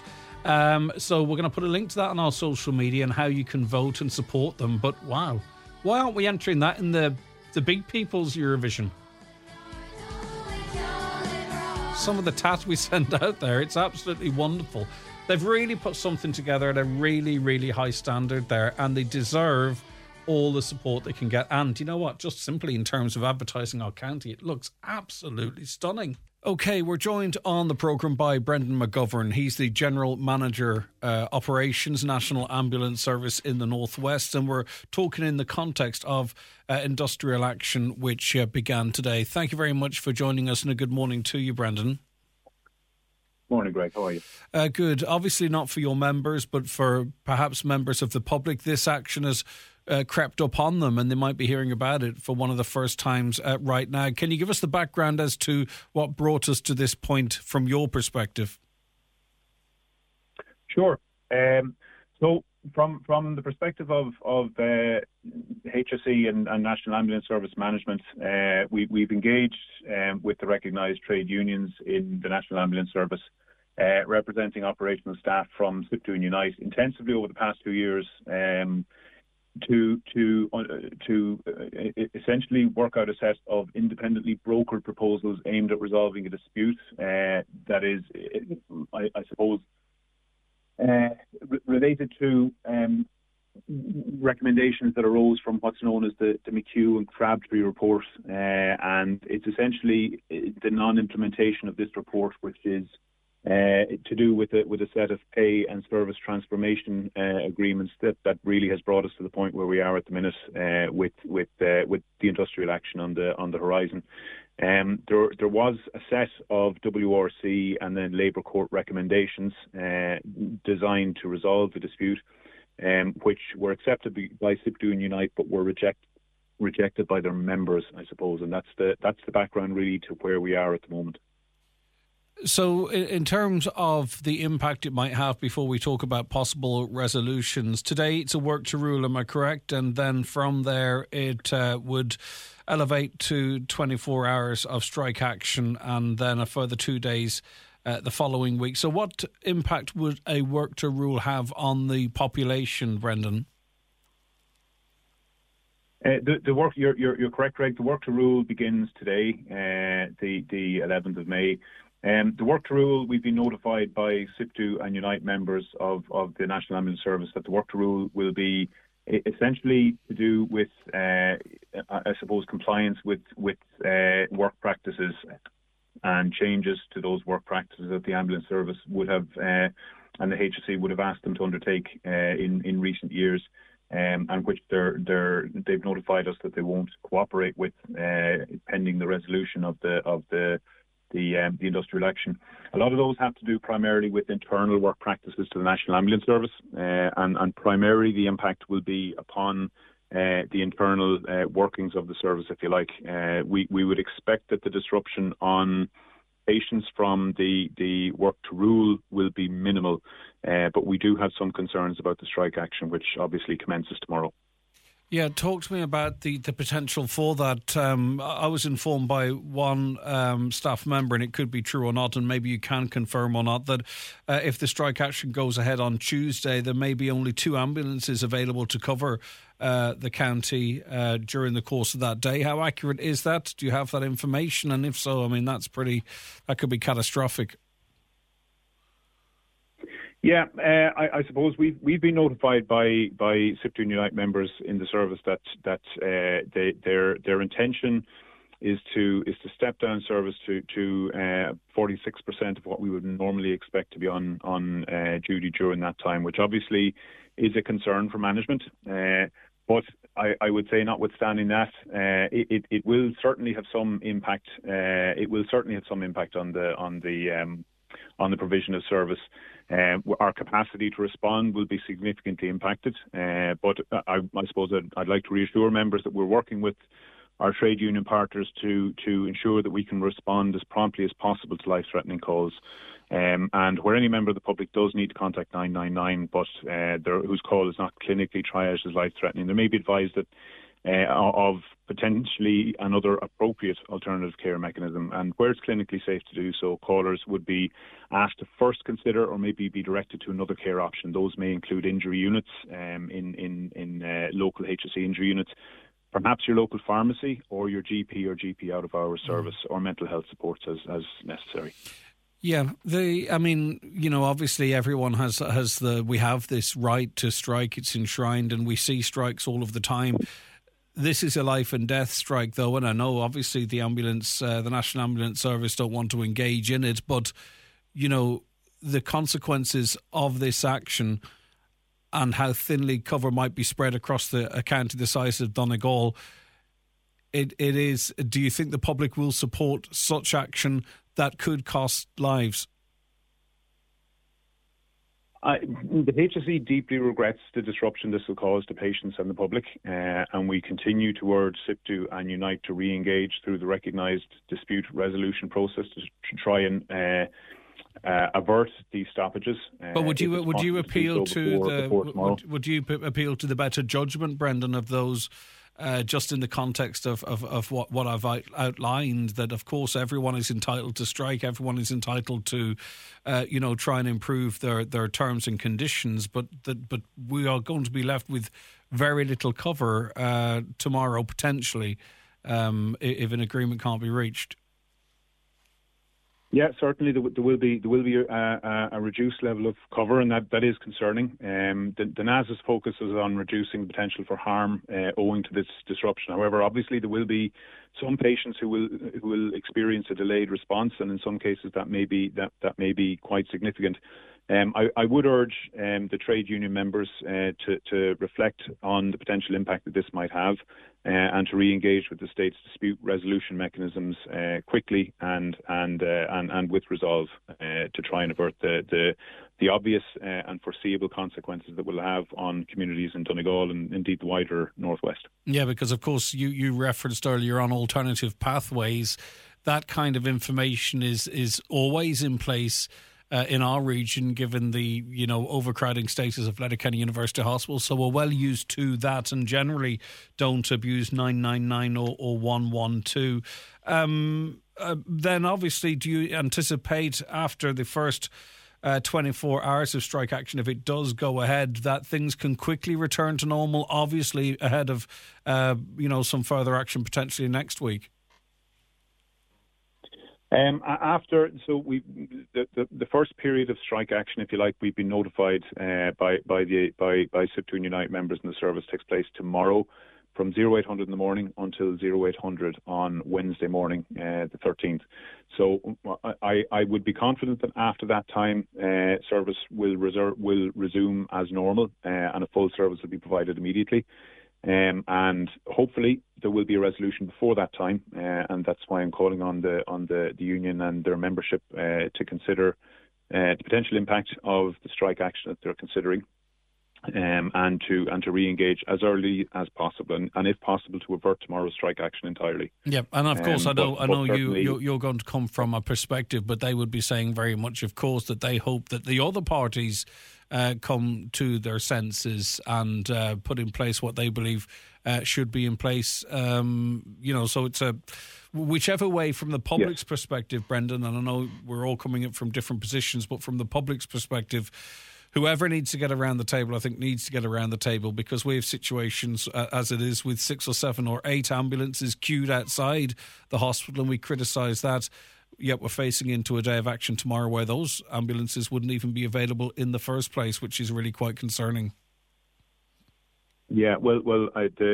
So we're going to put a link to that on our social media and how you can vote and support them. But wow, why aren't we entering that in the big people's Eurovision? Some of the tat we send out there, it's absolutely wonderful. They've really put something together at a really, really high standard there, and they deserve all the support they can get. And you know what? Just simply in terms of advertising our county, it looks absolutely stunning. Okay, we're joined on the programme by Brendan McGovern. He's the General Manager Operations, National Ambulance Service in the North West, and we're talking in the context of industrial action which began today. Thank you very much for joining us, and a good morning to you, Brendan. Morning, Greg. How are you? Good. Obviously not for your members, but for perhaps members of the public, this action has crept up on them and they might be hearing about it for one of the first times right now. Can you give us the background as to what brought us to this point from your perspective? Sure. So from the perspective of HSE and National Ambulance Service Management, we've engaged with the recognised trade unions in the National Ambulance Service, representing operational staff from SIPTU and Unite intensively over the past 2 years, to essentially work out a set of independently brokered proposals aimed at resolving a dispute that is, I suppose, related to recommendations that arose from what's known as the McHugh and Crabtree report, and it's essentially the non-implementation of this report, which is to do with a set of pay and service transformation agreements that really has brought us to the point where we are at the minute with the industrial action on the horizon. There was a set of WRC and then Labour Court recommendations designed to resolve the dispute, which were accepted by SIPTU and Unite, but were rejected by their members, I suppose, and that's the background really to where we are at the moment. So in terms of the impact it might have, before we talk about possible resolutions, today it's a work to rule, am I correct? And then from there it would elevate to 24 hours of strike action and then a further 2 days the following week. So what impact would a work to rule have on the population, Brendan? The work, you're correct, Greg. The work to rule begins today, the 11th of May. The work to rule, we've been notified by SIPTU and Unite members of the National Ambulance Service that the work to rule will be essentially to do with, I suppose, compliance with work practices and changes to those work practices that the ambulance service would have and the HSE would have asked them to undertake in recent years, and which they've notified us that they won't cooperate with pending the resolution of the industrial action. A lot of those have to do primarily with internal work practices to the National Ambulance Service, and primarily the impact will be upon the internal workings of the service, if you like. We would expect that the disruption on patients from the work to rule will be minimal, but we do have some concerns about the strike action, which obviously commences tomorrow. Yeah, talk to me about the potential for that. I was informed by one staff member, and it could be true or not, and maybe you can confirm or not, that if the strike action goes ahead on Tuesday, there may be only 2 ambulances available to cover the county during the course of that day. How accurate is that? Do you have that information? And if so, I mean, that could be catastrophic. Yeah, I suppose we've been notified by SIPTU and Unite members in the service that their intention is to step down service to 46% of what we would normally expect to be on duty during that time, which obviously is a concern for management. But I would say, notwithstanding that, it will certainly have some impact. It will certainly have some impact on the provision of service. Our capacity to respond will be significantly impacted, but I suppose I'd like to reassure members that we're working with our trade union partners to ensure that we can respond as promptly as possible to life-threatening calls. And where any member of the public does need to contact 999, but whose call is not clinically triaged as life-threatening, they may be advised that of potentially another appropriate alternative care mechanism. And where it's clinically safe to do so, callers would be asked to first consider or maybe be directed to another care option. Those may include injury units in local HSE injury units, perhaps your local pharmacy, or your GP or GP out-of-hours service, or mental health supports as necessary. Yeah, obviously everyone we have this right to strike. It's enshrined, and we see strikes all of the time. This is a life and death strike, though, and I know obviously the National Ambulance Service don't want to engage in it, but the consequences of this action and how thinly cover might be spread across a county the size of Donegal. It is. Do you think the public will support such action that could cost lives? The HSE deeply regrets the disruption this will cause to patients and the public, and we continue to urge SIPTU and Unite to re-engage through the recognised dispute resolution process to try and avert these stoppages. But would you appeal to the better judgment, Brendan, of those just in the context of what I've outlined, that of course everyone is entitled to strike, everyone is entitled to, try and improve their terms and conditions, but we are going to be left with very little cover tomorrow potentially if an agreement can't be reached. Yeah, certainly there will be a reduced level of cover, and that is concerning. The NASA's focus is on reducing the potential for harm owing to this disruption. However, obviously there will be some patients who will experience a delayed response, and in some cases that may be quite significant. I would urge the trade union members to reflect on the potential impact that this might have, and to re-engage with the state's dispute resolution mechanisms quickly and with resolve to try and avert the obvious and foreseeable consequences that will have on communities in Donegal and indeed the wider Northwest. Yeah, because of course you referenced earlier on alternative pathways. That kind of information is always in place in our region, given the overcrowding status of Letterkenny University Hospital. So we're well used to that and generally don't abuse 999 or 112. Then obviously, do you anticipate after the first 24 hours of strike action, if it does go ahead, that things can quickly return to normal, obviously ahead of some further action potentially next week? The first period of strike action, if you like, we've been notified by SIPTUN Unite members in the service, takes place tomorrow from 0800 in the morning until 0800 on Wednesday morning, the 13th. So I would be confident that after that time, service will resume as normal, and a full service will be provided immediately. And hopefully there will be a resolution before that time, and that's why I'm calling on the union and their membership to consider the potential impact of the strike action that they're considering, and to re-engage as early as possible, and if possible to avert tomorrow's strike action entirely. Yeah, and of course I know you're going to come from a perspective, but they would be saying very much, of course, that they hope that the other parties come to their senses and put in place what they believe should be in place. So it's whichever way from the public's perspective, Brendan, and I know we're all coming in from different positions, but from the public's perspective, whoever needs to get around the table, I think, needs to get around the table, because we have situations as it is with 6 or 7 or 8 ambulances queued outside the hospital, and we criticise that. Yet we're facing into a day of action tomorrow where those ambulances wouldn't even be available in the first place, which is really quite concerning. Yeah, the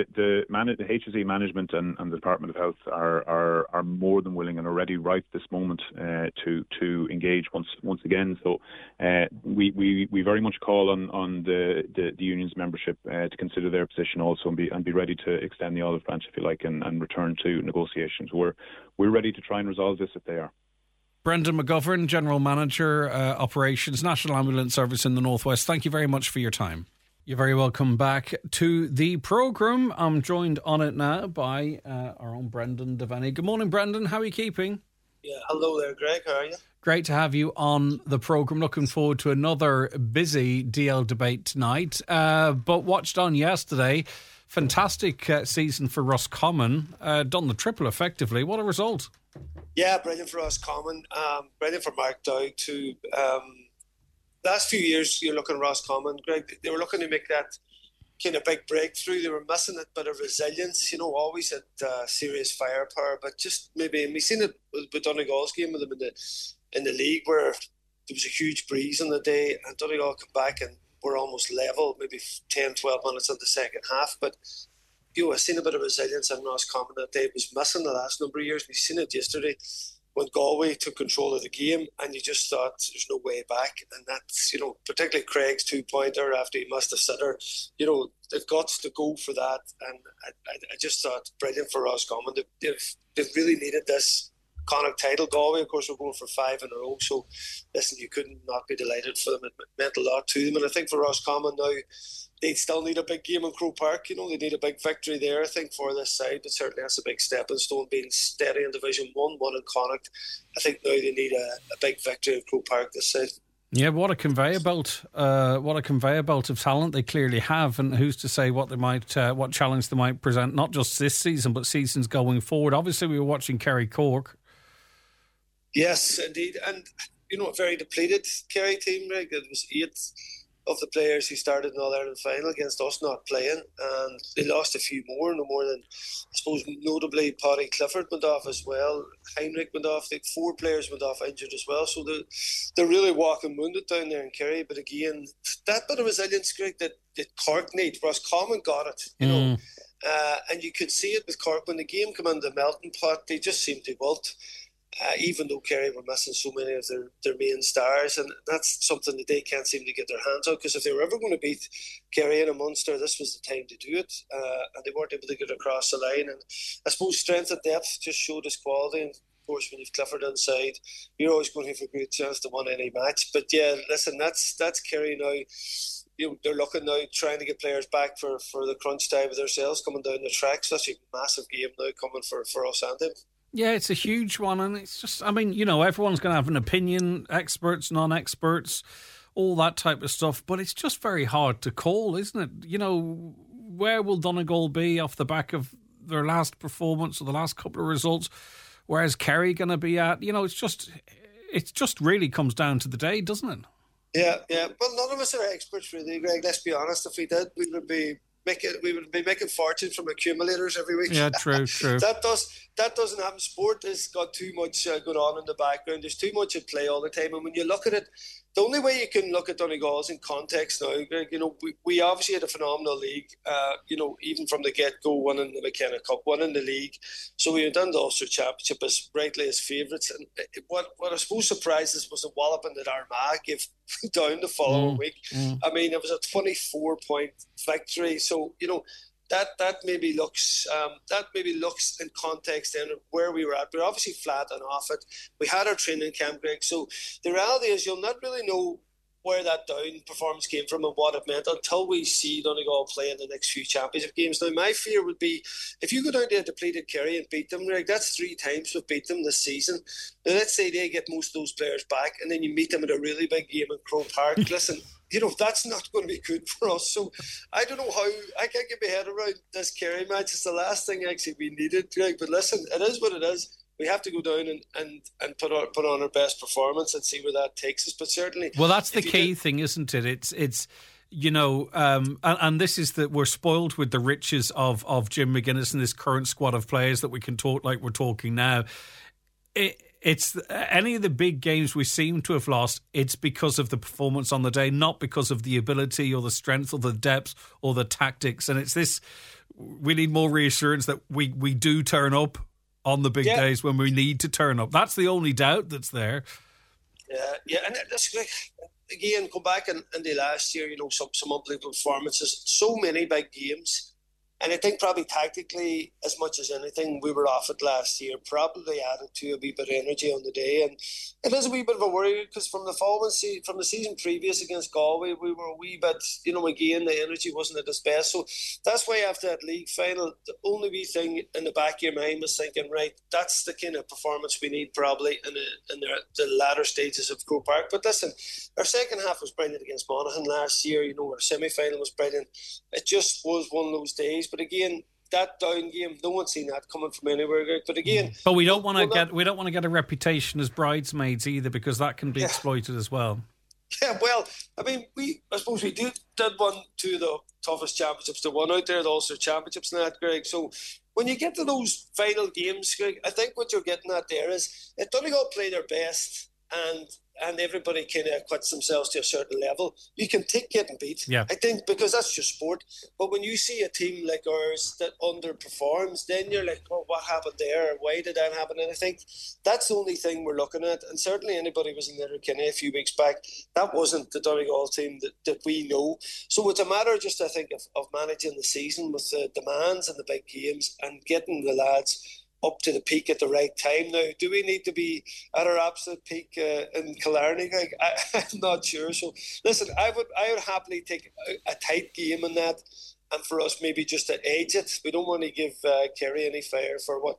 HSE management and the Department of Health are more than willing and are ready right this moment to engage once again. So we very much call on the union's membership to consider their position also and be ready to extend the olive branch, if you like, and return to negotiations. We're ready to try and resolve this if they are. Brendan McGovern, General Manager, Operations, National Ambulance Service in the Northwest. Thank you very much for your time. You're very welcome back to the programme. I'm joined on it now by our own Brendan Devaney. Good morning, Brendan. How are you keeping? Yeah, hello there, Greg. How are you? Great to have you on the programme. Looking forward to another busy DL debate tonight. But watched on yesterday, fantastic season for Roscommon. Done the triple effectively. What a result. Yeah, brilliant for Roscommon. Brilliant for Mark Dowd too. Last few years, you're looking at Roscommon, Greg, they were looking to make that kind of big breakthrough. They were missing a bit of resilience, always had serious firepower, but just maybe, and we've seen it with Donegal's game with them in the league, where there was a huge breeze on the day and Donegal come back and were almost level, maybe 10, 12 minutes of the second half. But I've seen a bit of resilience in Roscommon that day. It was missing the last number of years. We've seen it yesterday when Galway took control of the game, and you just thought there's no way back. And that's, particularly Craig's 2-pointer after he missed a sitter, they've got to go for that. And I just thought brilliant for Roscommon. They've really needed this Connacht title. Galway, of course, were going for 5 in a row. So, listen, you couldn't not be delighted for them. It meant a lot to them. And I think for Roscommon now, they still need a big game in Croke Park. They need a big victory there, I think, for this side. But certainly that's a big stepping stone, being steady in Division 1 in Connacht. I think now they need a big victory in Croke Park this side. Yeah, what a conveyor belt! What a conveyor belt of talent they clearly have, and who's to say what what challenge they might present, not just this season, but seasons going forward. Obviously, we were watching Kerry Cork. Yes, indeed, and a very depleted Kerry team. Right? It was 8 of the players who started in the All-Ireland final against us not playing, and they lost a few more, no more than, I suppose, notably Paddy Clifford went off as well, Heinrich went off, 4 players went off injured as well, so they're really walking wounded down there in Kerry. But again, that bit of resilience, Greg, that Cork need, Roscommon got it, you know, and you could see it with Cork when the game came into the melting pot. They just seemed to wilt. Even though Kerry were missing so many of their main stars, and that's something that they can't seem to get their hands on, because if they were ever going to beat Kerry in a Munster, this was the time to do it, and they weren't able to get across the line. And I suppose strength and depth just showed his quality, and of course when you've Clifford inside, you're always going to have a great chance to win any match. But yeah, listen, that's Kerry now. They're looking now, trying to get players back for the crunch time of themselves coming down the track. So that's a massive game now coming for us and them. Yeah, it's a huge one, and it's just, I mean, everyone's going to have an opinion, experts, non-experts, all that type of stuff, but it's just very hard to call, isn't it? Where will Donegal be off the back of their last performance or the last couple of results? Where's Kerry going to be at? It just really comes down to the day, doesn't it? Yeah. Well, none of us are experts, really, Greg. Let's be honest. If we did, we would be making fortunes from accumulators every week. Yeah, true. That doesn't happen. Sport has got too much going on in the background. There's too much at play all the time. And when you look at it, the only way you can look at Donegal is in context now. We obviously had a phenomenal league, even from the get-go, winning the McKenna Cup, winning the league. So we went into the Ulster Championship as rightly as favourites. And what I suppose surprised us was the walloping that Armagh gave down the following week. I mean, it was a 24-point victory. So, that maybe looks in context then of where we were at. We're obviously flat and off it. We had our training camp, Greg. So the reality is you'll not really know where that down performance came from and what it meant until we see Donegal play in the next few championship games. Now, my fear would be if you go down to a depleted Kerry and beat them, Greg, that's 3 times we've beat them this season. Now, let's say they get most of those players back and then you meet them at a really big game in Croke Park. Listen, that's not going to be good for us. So I don't know how, I can't get my head around this Kerry match. It's the last thing actually we needed, Greg. But listen, it is what it is. We have to go down and put on our best performance and see where that takes us. But certainly, well, that's the key thing, isn't it? It's and this is that we're spoiled with the riches of Jim McGuinness and this current squad of players that we can talk like we're talking now. It's any of the big games we seem to have lost, it's because of the performance on the day, not because of the ability or the strength or the depth or the tactics. And it's this, we need more reassurance that we do turn up on the big days when we need to turn up. That's the only doubt that's there. Yeah, and that's like, again, go back in the last year, some unbelievable performances, so many big games. And I think probably tactically, as much as anything, we were off it last year, probably added to a wee bit of energy on the day. And it is a wee bit of a worry because from the season previous against Galway, we were a wee bit, again, the energy wasn't at its best. So that's why after that league final, the only wee thing in the back of your mind was thinking, right, that's the kind of performance we need probably in the latter stages of Croke Park. But listen, our second half was brilliant against Monaghan last year. Our semi-final was brilliant. It just was one of those days. But again, that down game, no one's seen that coming from anywhere. But again, but we don't want to get a reputation as bridesmaids either, because that can be exploited as well. Yeah, well, I mean, I suppose we did one to the toughest championships to one out there, the Ulster Championships and that, Greg. So when you get to those final games, Greg, I think what you're getting at there is if Donegal play their best and everybody kind of quits themselves to a certain level, you can take getting beat. Yeah. I think because that's just sport. But when you see a team like ours that underperforms, then you're like, well, what happened there? Why did that happen? And I think that's the only thing we're looking at. And certainly anybody was in there a few weeks back, that wasn't the Donegal team that we know. So it's a matter just, I think, of managing the season with the demands and the big games and getting the lads up to the peak at the right time. Now, do we need to be at our absolute peak in Killarney? I'm not sure. So, listen, I would happily take a tight game in that, and for us maybe just to edge it. We don't want to give Kerry any fire for what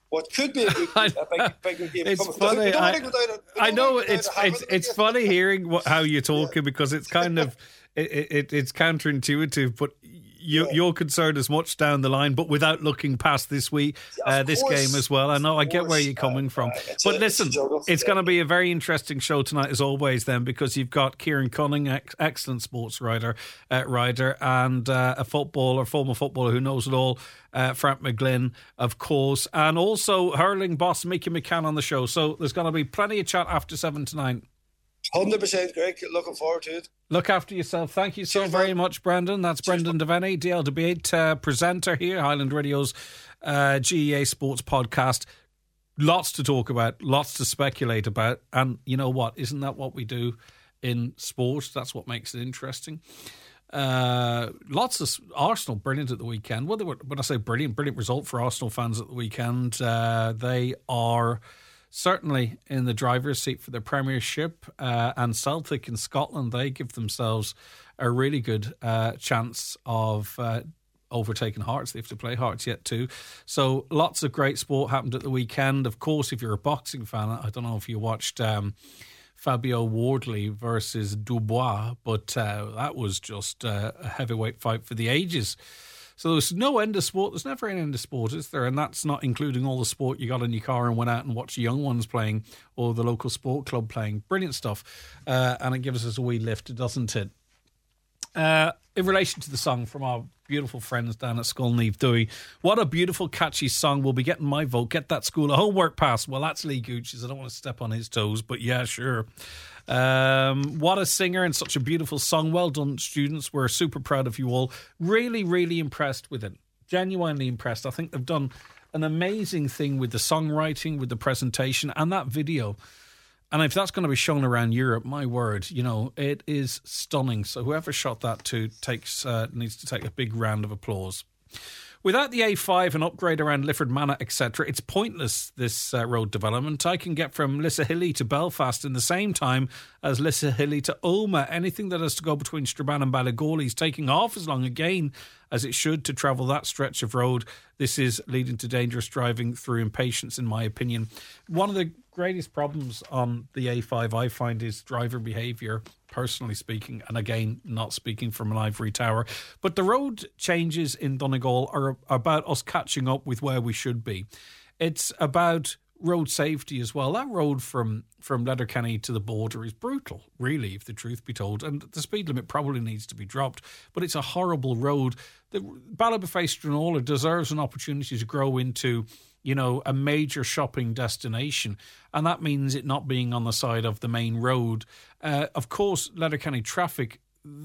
what could be a big game. It's funny. I know it's funny hearing how you're talking because it's kind of it's counterintuitive, but your concern is much down the line, but without looking past this week, this game as well. I know, I get where you're coming from. But listen, it's going to be a very interesting show tonight, as always, then, because you've got Kieran Cunning, excellent sports writer, and a former footballer who knows it all, Frank McGlynn, of course, and also hurling boss Mickey McCann on the show. So there's going to be plenty of chat after 7 tonight. 100%, Greg. Looking forward to it. Look after yourself. Thank you so very much, Brendan. That's Brendan Devaney, DL Debate presenter here, Highland Radio's GEA Sports podcast. Lots to talk about, lots to speculate about. And you know what? Isn't that what we do in sport? That's what makes it interesting. Lots of Arsenal brilliant at the weekend. Well, when I say brilliant result for Arsenal fans at the weekend. They are certainly in the driver's seat for the Premiership, and Celtic in Scotland, they give themselves a really good chance of overtaking Hearts. They have to play Hearts yet too. So lots of great sport happened at the weekend. Of course, if you're a boxing fan, I don't know if you watched Fabio Wardley versus Dubois, but that was just a heavyweight fight for the ages. So there's no end of sport. There's never an end of sport, is there? And that's not including all the sport you got in your car and went out and watched young ones playing or the local sport club playing. Brilliant stuff. And it gives us a wee lift, doesn't it? In relation to the song from our beautiful friends down at Skulneave Dewey, what a beautiful, catchy song. We'll be getting my vote. Get that school a homework pass. Well, that's Lee Gooch's. I don't want to step on his toes, but yeah, sure. What a singer and such a beautiful song. Well done, students. We're super proud of you all. Really, really impressed with it. Genuinely impressed. I think they've done an amazing thing with the songwriting, with the presentation, and that video. And if that's going to be shown around Europe, my word, it is stunning. So whoever shot that too needs to take a big round of applause. Without the A5 and upgrade around Lifford Manor, etc., it's pointless, this road development. I can get from Lisahilly to Belfast in the same time as Lisahilly to Omagh. Anything that has to go between Strabane and Ballygawley is taking half as long again as it should to travel that stretch of road. This is leading to dangerous driving through impatience, in my opinion. One of the greatest problems on the A5, I find, is driver behaviour, personally speaking, and again, not speaking from an ivory tower. But the road changes in Donegal are about us catching up with where we should be. It's about road safety as well. That road from Letterkenny to the border is brutal, really, if the truth be told. And the speed limit probably needs to be dropped. But it's a horrible road. The Ballybofey-Stranola deserves an opportunity to grow into, a major shopping destination. And that means it not being on the side of the main road. Of course, Letterkenny traffic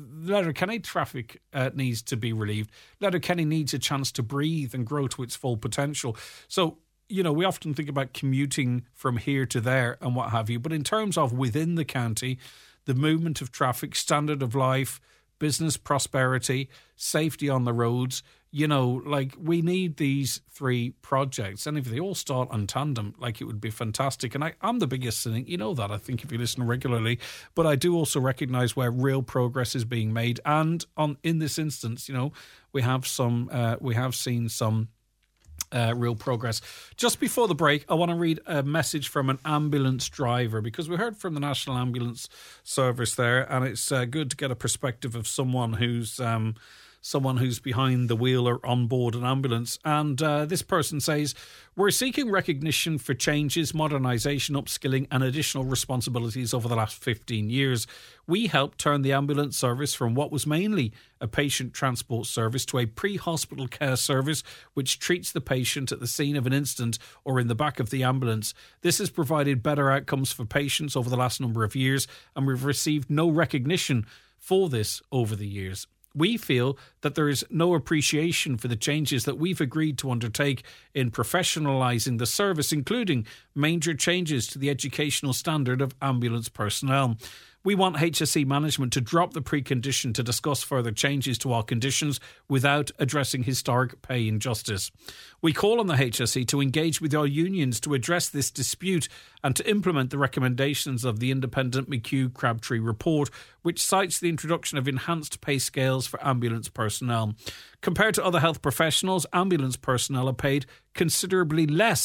needs to be relieved. Letterkenny needs a chance to breathe and grow to its full potential. So, we often think about commuting from here to there and what have you. But in terms of within the county, the movement of traffic, standard of life, business prosperity, safety on the roads, we need these three projects. And if they all start on tandem, it would be fantastic. And I'm the biggest cynic, that, I think, if you listen regularly. But I do also recognise where real progress is being made. And in this instance, we have seen some real progress. Just before the break, I want to read a message from an ambulance driver, because we heard from the National Ambulance Service there, and it's good to get a perspective of someone who's behind the wheel or on board an ambulance. And this person says, we're seeking recognition for changes, modernisation, upskilling and additional responsibilities over the last 15 years. We helped turn the ambulance service from what was mainly a patient transport service to a pre-hospital care service which treats the patient at the scene of an incident or in the back of the ambulance. This has provided better outcomes for patients over the last number of years, and we've received no recognition for this over the years. We feel that there is no appreciation for the changes that we've agreed to undertake in professionalising the service, including major changes to the educational standard of ambulance personnel. We want HSE management to drop the precondition to discuss further changes to our conditions without addressing historic pay injustice. We call on the HSE to engage with our unions to address this dispute and to implement the recommendations of the independent McHugh-Crabtree report, which cites the introduction of enhanced pay scales for ambulance personnel. Compared to other health professionals, ambulance personnel are paid considerably less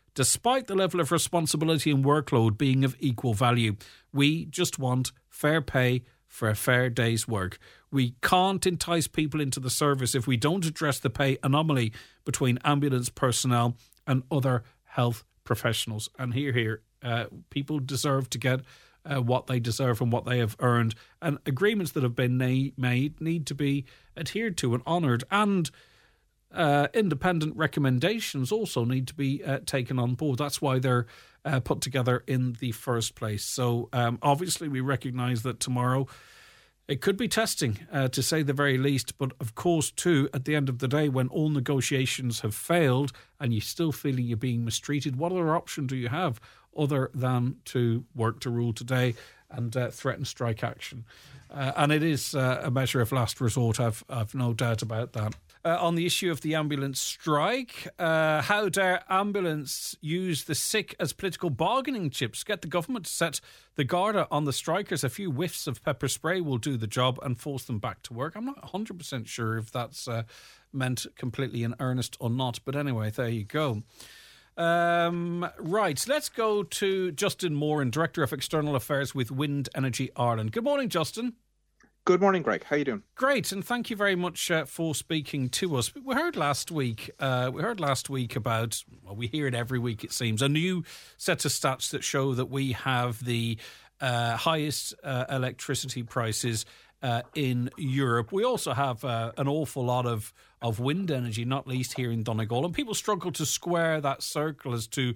despite the level of responsibility and workload being of equal value. We just want fair pay for a fair day's work. We can't entice people into the service if we don't address the pay anomaly between ambulance personnel and other health professionals. And here, people deserve to get what they deserve and what they have earned. And agreements that have been made need to be adhered to and honoured. And independent recommendations also need to be taken on board. That's why they're put together in the first place. So obviously we recognise that tomorrow it could be testing, to say the very least. But of course, too, at the end of the day, when all negotiations have failed and you're still feeling you're being mistreated, what other option do you have other than to work to rule today and threaten strike action? And it is a measure of last resort, I've no doubt about that. On the issue of the ambulance strike, how dare ambulance use the sick as political bargaining chips? Get the government to set the Garda on the strikers. A few whiffs of pepper spray will do the job and force them back to work. I'm not 100% sure if that's meant completely in earnest or not. But anyway, there you go. Right, let's go to Justin Moran, Director of External Affairs with Wind Energy Ireland. Good morning, Justin. Good morning, Greg. How are you doing? Great, and thank you very much for speaking to us. We heard last week about, well, we hear it every week it seems, a new set of stats that show that we have the highest electricity prices in Europe. We also have an awful lot of wind energy, not least here in Donegal, and people struggle to square that circle as to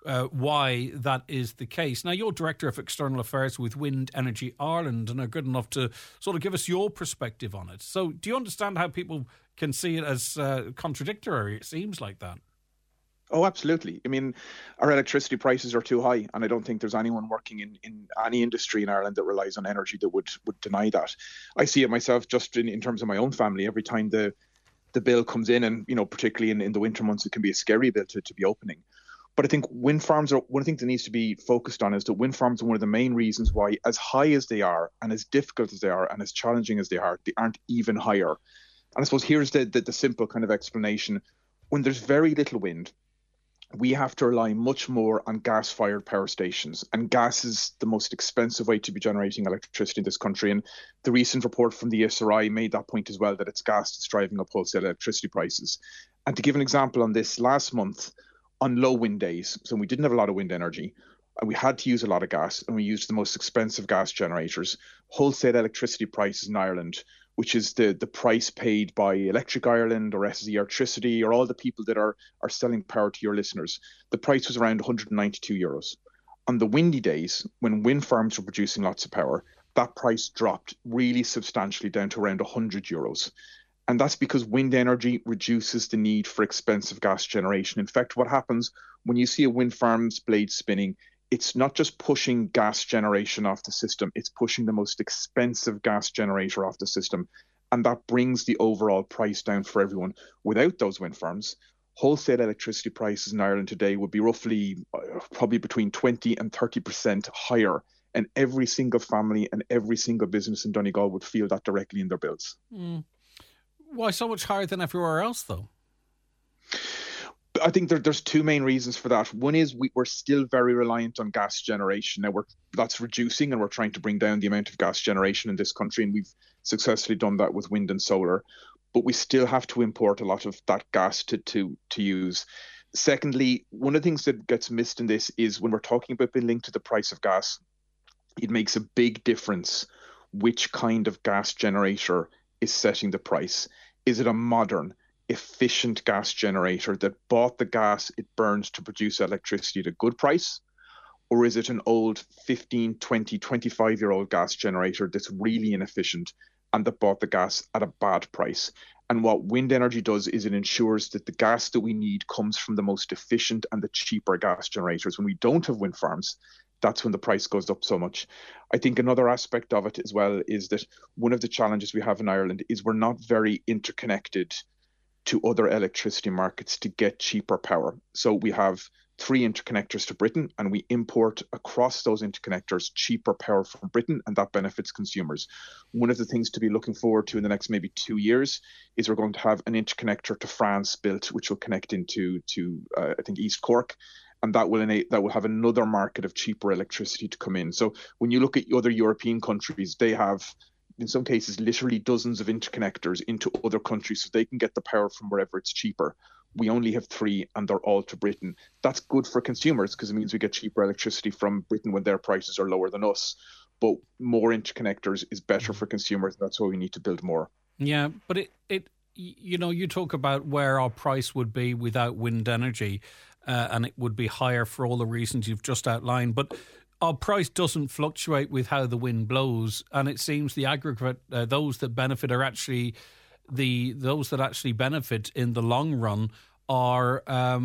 why that is the case. Now, you're Director of External Affairs with Wind Energy Ireland and are good enough to sort of give us your perspective on it. So do you understand how people can see it as contradictory? It seems like that. Oh, absolutely. I mean, our electricity prices are too high, and I don't think there's anyone working in any industry in Ireland that relies on energy that would deny that. I see it myself just in terms of my own family. Every time the bill comes in, and particularly in the winter months, it can be a scary bill to be opening. But I think wind farms are one of the things that needs to be focused on is that wind farms are one of the main reasons why, as high as they are and as difficult as they are and as challenging as they aren't even higher. And I suppose here's the simple kind of explanation. When there's very little wind, we have to rely much more on gas-fired power stations. And gas is the most expensive way to be generating electricity in this country. And the recent report from the ESRI made that point as well, that it's gas that's driving up wholesale electricity prices. And to give an example on this, last month, on low wind days, so we didn't have a lot of wind energy, and we had to use a lot of gas, and we used the most expensive gas generators. Wholesale electricity prices in Ireland, which is the price paid by Electric Ireland or SSE Electricity or all the people that are selling power to your listeners, the price was around €192. On the windy days, when wind farms were producing lots of power, that price dropped really substantially down to around €100. And that's because wind energy reduces the need for expensive gas generation. In fact, what happens when you see a wind farm's blade spinning, it's not just pushing gas generation off the system, it's pushing the most expensive gas generator off the system. And that brings the overall price down for everyone. Without those wind farms, wholesale electricity prices in Ireland today would be roughly probably between 20 and 30% higher. And every single family and every single business in Donegal would feel that directly in their bills. Why so much higher than everywhere else, though? I think there's two main reasons for that. One is we're still very reliant on gas generation. Now that's reducing, and we're trying to bring down the amount of gas generation in this country, and we've successfully done that with wind and solar. But we still have to import a lot of that gas to use. Secondly, one of the things that gets missed in this is when we're talking about being linked to the price of gas, it makes a big difference which kind of gas generator is setting the price. Is it a modern, efficient gas generator that bought the gas it burns to produce electricity at a good price? Or is it an old 15, 20, 25-year-old gas generator that's really inefficient and that bought the gas at a bad price? And what wind energy does is it ensures that the gas that we need comes from the most efficient and the cheaper gas generators. When we don't have wind farms, that's when the price goes up so much. I think another aspect of it as well is that one of the challenges we have in Ireland is we're not very interconnected to other electricity markets to get cheaper power. So we have 3 interconnectors to Britain, and we import across those interconnectors cheaper power from Britain, and that benefits consumers. One of the things to be looking forward to in the next maybe 2 years is we're going to have an interconnector to France built, which will connect into I think East Cork. and that will have another market of cheaper electricity to come in. So when you look at other European countries, they have, in some cases, literally dozens of interconnectors into other countries so they can get the power from wherever it's cheaper. We only have 3, and they're all to Britain. That's good for consumers because it means we get cheaper electricity from Britain when their prices are lower than us. But more interconnectors is better for consumers. That's why we need to build more. Yeah, but it you talk about where our price would be without wind energy, and it would be higher for all the reasons you've just outlined. But our price doesn't fluctuate with how the wind blows, and it seems the aggregate, those that benefit are actually those that actually benefit in the long run are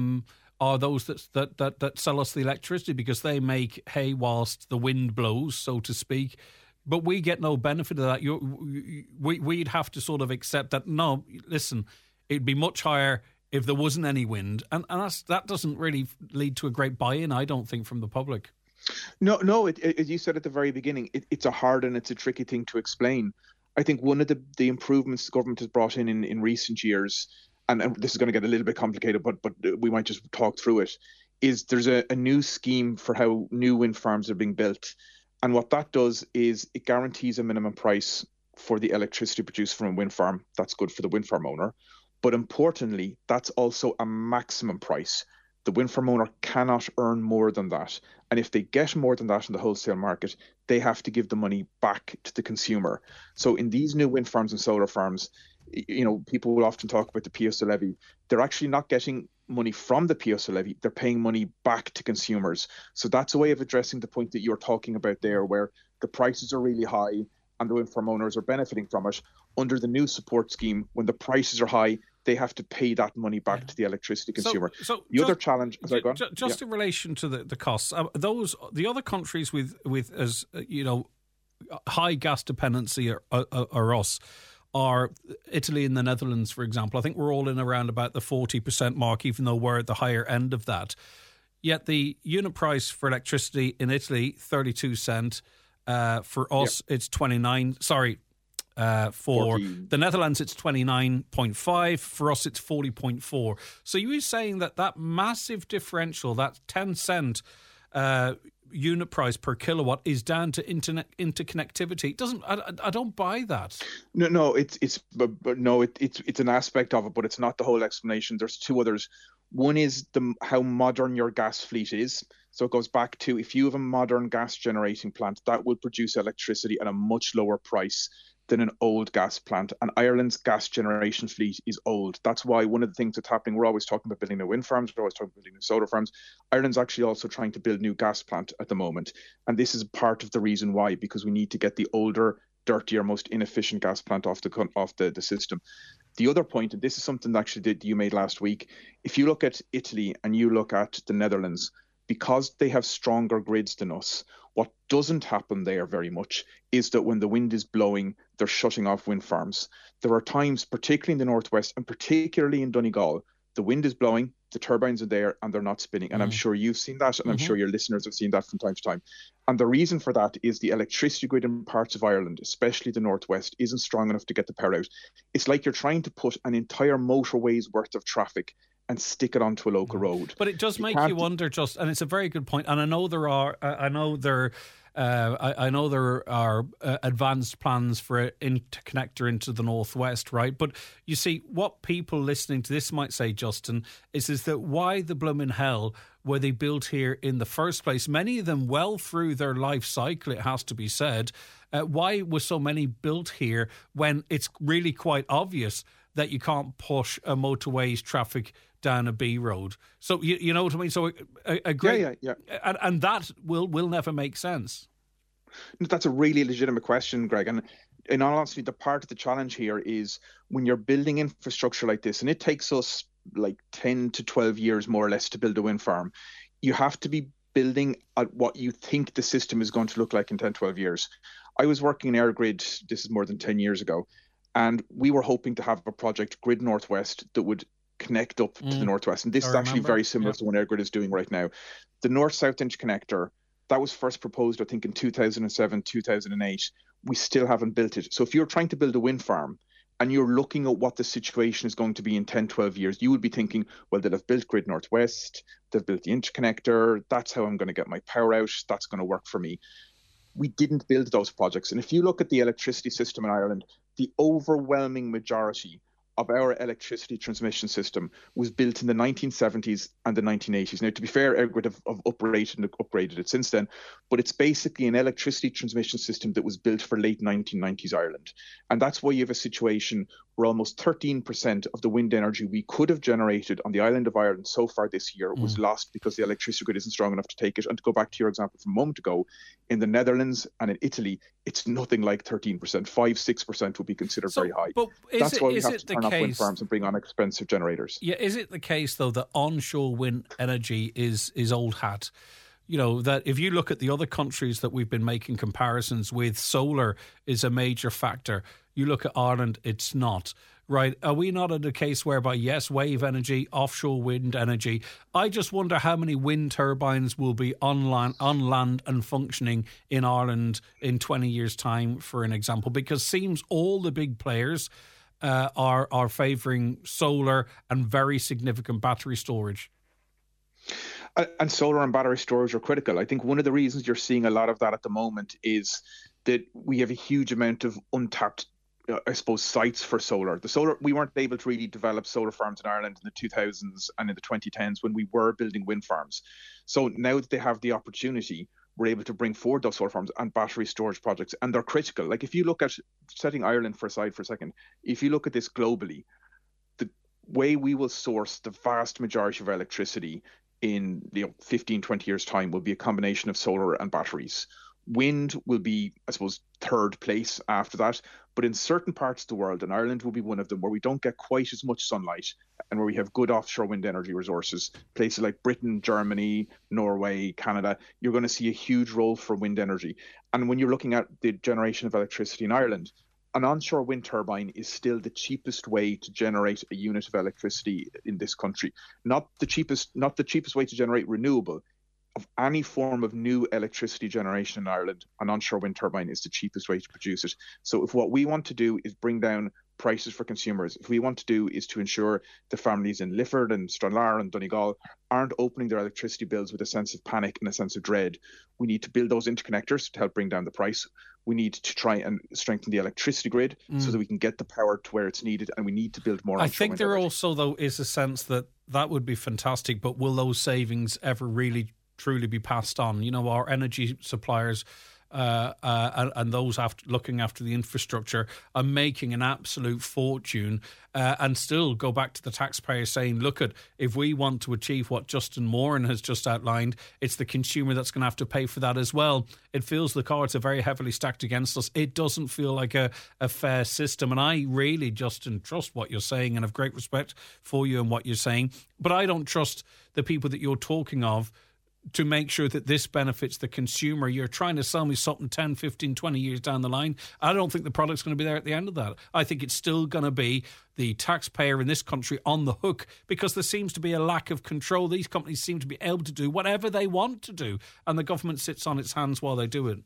those that sell us the electricity, because they make hay whilst the wind blows, so to speak. But we get no benefit of that. We'd have to sort of accept that, no, listen, it'd be much higher if there wasn't any wind. And that doesn't really lead to a great buy-in, I don't think, from the public. No, as you said at the very beginning, it's a hard and it's a tricky thing to explain. I think one of the improvements the government has brought in recent years, and this is going to get a little bit complicated, but we might just talk through it, is there's a new scheme for how new wind farms are being built. And what that does is it guarantees a minimum price for the electricity produced from a wind farm. That's good for the wind farm owner. But importantly, that's also a maximum price. The wind farm owner cannot earn more than that. And if they get more than that in the wholesale market, they have to give the money back to the consumer. So in these new wind farms and solar farms, people will often talk about the PSO levy. They're actually not getting money from the PSO levy. They're paying money back to consumers. So that's a way of addressing the point that you're talking about there, where the prices are really high and the wind farm owners are benefiting from it. Under the new support scheme, when the prices are high, they have to pay that money back to the electricity consumer. So the other challenge, just in relation to the costs, the other countries with as high gas dependency are us. Are Italy and the Netherlands, for example. I think we're all in around about the 40% mark, even though we're at the higher end of that. Yet the unit price for electricity in Italy, 32 cent. For us, it's 29. Sorry, for 40. The Netherlands, it's 29.5. For us, it's 40.4. So you were saying that massive differential, that 10 cent unit price per kilowatt is down to interconnectivity. I don't buy that. No, it's an aspect of it, but it's not the whole explanation. There's two others. One is how modern your gas fleet is. So it goes back to, if you have a modern gas generating plant, that will produce electricity at a much lower price than an old gas plant. And Ireland's gas generation fleet is old. That's why one of the things that's happening, we're always talking about building new wind farms, we're always talking about building new solar farms. Ireland's actually also trying to build new gas plant at the moment. And this is part of the reason why, because we need to get the older, dirtier, most inefficient gas plant off the system. The other point, and this is something actually that you made last week, if you look at Italy and you look at the Netherlands, because they have stronger grids than us, what doesn't happen there very much is that when the wind is blowing, they're shutting off wind farms. There are times, particularly in the northwest and particularly in Donegal, the wind is blowing, the turbines are there and they're not spinning. And I'm sure you've seen that, and I'm sure your listeners have seen that from time to time. And the reason for that is the electricity grid in parts of Ireland, especially the northwest, isn't strong enough to get the power out. It's like you're trying to put an entire motorway's worth of traffic and stick it onto a local road. But it does make you wonder, and it's a very good point. And I know there are advanced plans for an interconnector into the northwest, right? But you see, what people listening to this might say, Justin, is that why the bloomin' hell were they built here in the first place? Many of them well through their life cycle, it has to be said. Why were so many built here when it's really quite obvious that you can't push a motorway's traffic down a B road? So you know what I mean? So a great, yeah. And that will never make sense. That's a really legitimate question, Greg. And in all honesty, the part of the challenge here is when you're building infrastructure like this, and it takes us like 10 to 12 years more or less to build a wind farm, you have to be building at what you think the system is going to look like in 10, 12 years. I was working in EirGrid, this is more than 10 years ago, and we were hoping to have a project, Grid Northwest, that would connect up to the northwest. And this is actually very similar to what EirGrid is doing right now. The north-south interconnector, that was first proposed, I think, in 2007, 2008. We still haven't built it. So if you're trying to build a wind farm and you're looking at what the situation is going to be in 10, 12 years, you would be thinking, well, they'll have built Grid Northwest, they've built the interconnector, that's how I'm going to get my power out, that's going to work for me. We didn't build those projects. And if you look at the electricity system in Ireland, the overwhelming majority of our electricity transmission system was built in the 1970s and the 1980s. Now, to be fair, EirGrid have upgraded it since then, but it's basically an electricity transmission system that was built for late 1990s Ireland. And that's why you have a situation where almost 13% of the wind energy we could have generated on the island of Ireland so far this year was lost because the electricity grid isn't strong enough to take it. And to go back to your example from a moment ago, in the Netherlands and in Italy, it's nothing like 13%. 5-6% would be considered very high. But that's why we have to turn off wind farms and bring on expensive generators. Yeah, is it the case, though, that onshore wind energy is old hat? You know, that if you look at the other countries that we've been making comparisons with, solar is a major factor. You look at Ireland, it's not. Right? Are we not at a case whereby, yes, wave energy, offshore wind energy? I just wonder how many wind turbines will be on land and functioning in Ireland in 20 years' time, for an example, because seems all the big players are favouring solar and very significant battery storage. And solar and battery storage are critical. I think one of the reasons you're seeing a lot of that at the moment is that we have a huge amount of untapped sites for solar. We weren't able to really develop solar farms in Ireland in the 2000s and in the 2010s when we were building wind farms. So now that they have the opportunity, we're able to bring forward those solar farms and battery storage projects, and they're critical. Like, if you look at, setting Ireland aside for a second, if you look at this globally, the way we will source the vast majority of our electricity in 15, 20 years' time will be a combination of solar and batteries. Wind will be, I suppose, third place after that. But in certain parts of the world, and Ireland will be one of them, where we don't get quite as much sunlight and where we have good offshore wind energy resources, places like Britain, Germany, Norway, Canada, you're going to see a huge role for wind energy. And when you're looking at the generation of electricity in Ireland, an onshore wind turbine is still the cheapest way to generate a unit of electricity in this country. Not the cheapest way to generate renewable. Of any form of new electricity generation in Ireland, an onshore wind turbine is the cheapest way to produce it. So if what we want to do is bring down prices for consumers, if we want to do is to ensure the families in Lifford and Stranraer and Donegal aren't opening their electricity bills with a sense of panic and a sense of dread, we need to build those interconnectors to help bring down the price. We need to try and strengthen the electricity grid so that we can get the power to where it's needed, and we need to build more. I think there also, though, is a sense that would be fantastic, but will those savings ever really truly be passed on? You know, our energy suppliers and those looking after the infrastructure are making an absolute fortune and still go back to the taxpayer saying, look, if we want to achieve what Justin Moran has just outlined, it's the consumer that's going to have to pay for that as well. It feels the cards are very heavily stacked against us. It doesn't feel like a fair system. And I really, Justin, trust what you're saying and have great respect for you and what you're saying. But I don't trust the people that you're talking of to make sure that this benefits the consumer. You're trying to sell me something 10, 15, 20 years down the line. I don't think the product's going to be there at the end of that. I think it's still going to be the taxpayer in this country on the hook because there seems to be a lack of control. These companies seem to be able to do whatever they want to do, and the government sits on its hands while they do it.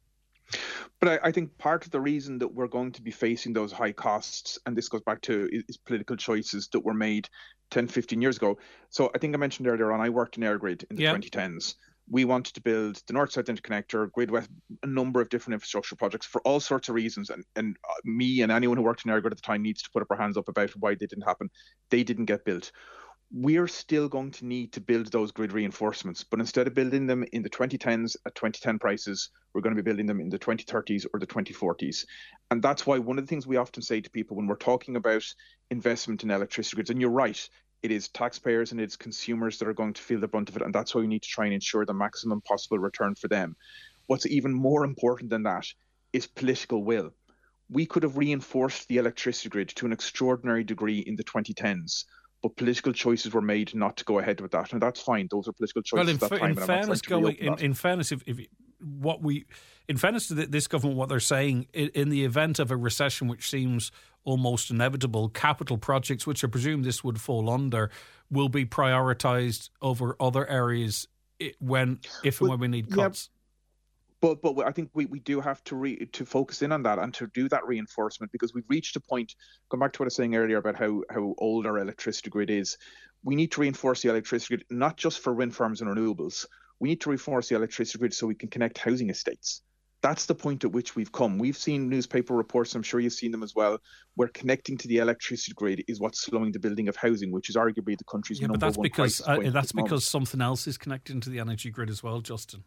But I think part of the reason that we're going to be facing those high costs, and this goes back to is political choices that were made 10, 15 years ago. So I think I mentioned earlier on, I worked in EirGrid in the 2010s. We wanted to build the North-South Interconnector, Grid West, a number of different infrastructure projects for all sorts of reasons. And me and anyone who worked in EirGrid at the time needs to put up our hands up about why they didn't happen. They didn't get built. We're still going to need to build those grid reinforcements, but instead of building them in the 2010s at 2010 prices, we're going to be building them in the 2030s or the 2040s. And that's why one of the things we often say to people when we're talking about investment in electricity grids, and you're right, it is taxpayers and it's consumers that are going to feel the brunt of it, and that's why we need to try and ensure the maximum possible return for them. What's even more important than that is political will. We could have reinforced the electricity grid to an extraordinary degree in the 2010s, but political choices were made not to go ahead with that, and that's fine. Those are political choices at that time. In fairness to this government, what they're saying, in the event of a recession, which seems almost inevitable, capital projects, which I presume this would fall under, will be prioritised over other areas if and when we need cuts. But I think we do have to focus in on that and to do that reinforcement, because we've reached a point, going back to what I was saying earlier about how old our electricity grid is. We need to reinforce the electricity grid, not just for wind farms and renewables. We need to reinforce the electricity grid so we can connect housing estates. That's the point at which we've come. We've seen newspaper reports, I'm sure you've seen them as well, where connecting to the electricity grid is what's slowing the building of housing, which is arguably the country's number one crisis point. But that's because something else is connecting to the energy grid as well, Justin.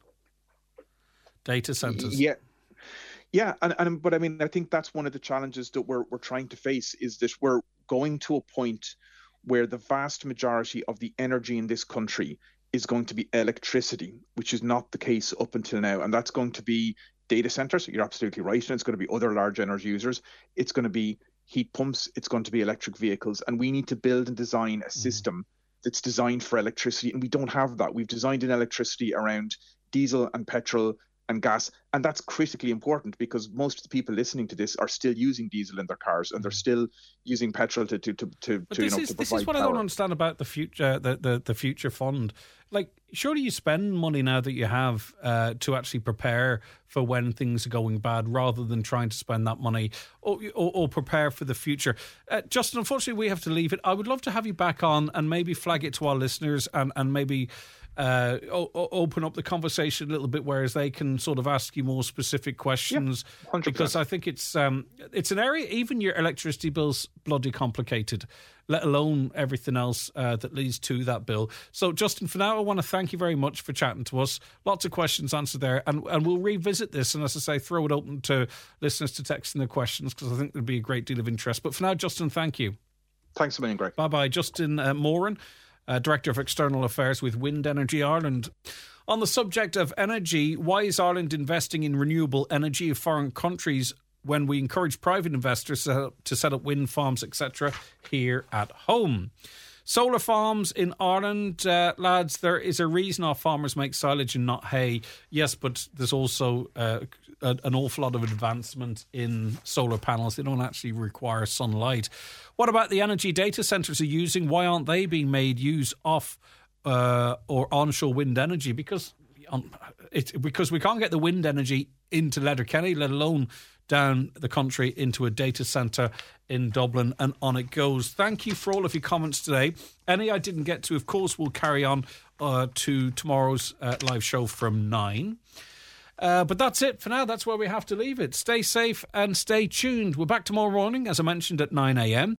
Data centres. Yeah, but I mean, I think that's one of the challenges that we're trying to face, is that we're going to a point where the vast majority of the energy in this country is going to be electricity, which is not the case up until now. And that's going to be data centers. You're absolutely right. And it's going to be other large energy users. It's going to be heat pumps. It's going to be electric vehicles. And we need to build and design a system that's designed for electricity. And we don't have that. We've designed an electricity around diesel and petrol and gas, and that's critically important, because most of the people listening to this are still using diesel in their cars, and they're still using petrol to provide This is what power. I don't understand about the future, the future fund. Like, surely you spend money now that you have to actually prepare for when things are going bad, rather than trying to spend that money or prepare for the future. Justin, unfortunately, we have to leave it. I would love to have you back on and maybe flag it to our listeners and maybe open up the conversation a little bit, whereas they can sort of ask you more specific questions. 100%. Because I think it's an area, even your electricity bill's bloody complicated, let alone everything else that leads to that bill. So, Justin, for now, I want to thank you very much for chatting to us. Lots of questions answered there, and we'll revisit this, and as I say, throw it open to listeners to text in their questions, because I think there'd be a great deal of interest. But for now, Justin, thank you. Thanks a million, Greg. Bye-bye. Justin Moran, Director of External Affairs with Wind Energy Ireland. On the subject of energy, why is Ireland investing in renewable energy of foreign countries when we encourage private investors to set up wind farms, etc., here at home? Solar farms in Ireland, lads, there is a reason our farmers make silage and not hay. Yes, but there's also an awful lot of advancement in solar panels. They don't actually require sunlight. What about the energy data centres are using? Why aren't they being made use off or onshore wind energy? Because we can't get the wind energy into Letterkenny, let alone down the country into a data centre in Dublin, and on it goes. Thank you for all of your comments today. Any I didn't get to, of course, we'll carry on to tomorrow's live show from 9. But that's it for now. That's where we have to leave it. Stay safe and stay tuned. We're back tomorrow morning, as I mentioned, at 9 a.m.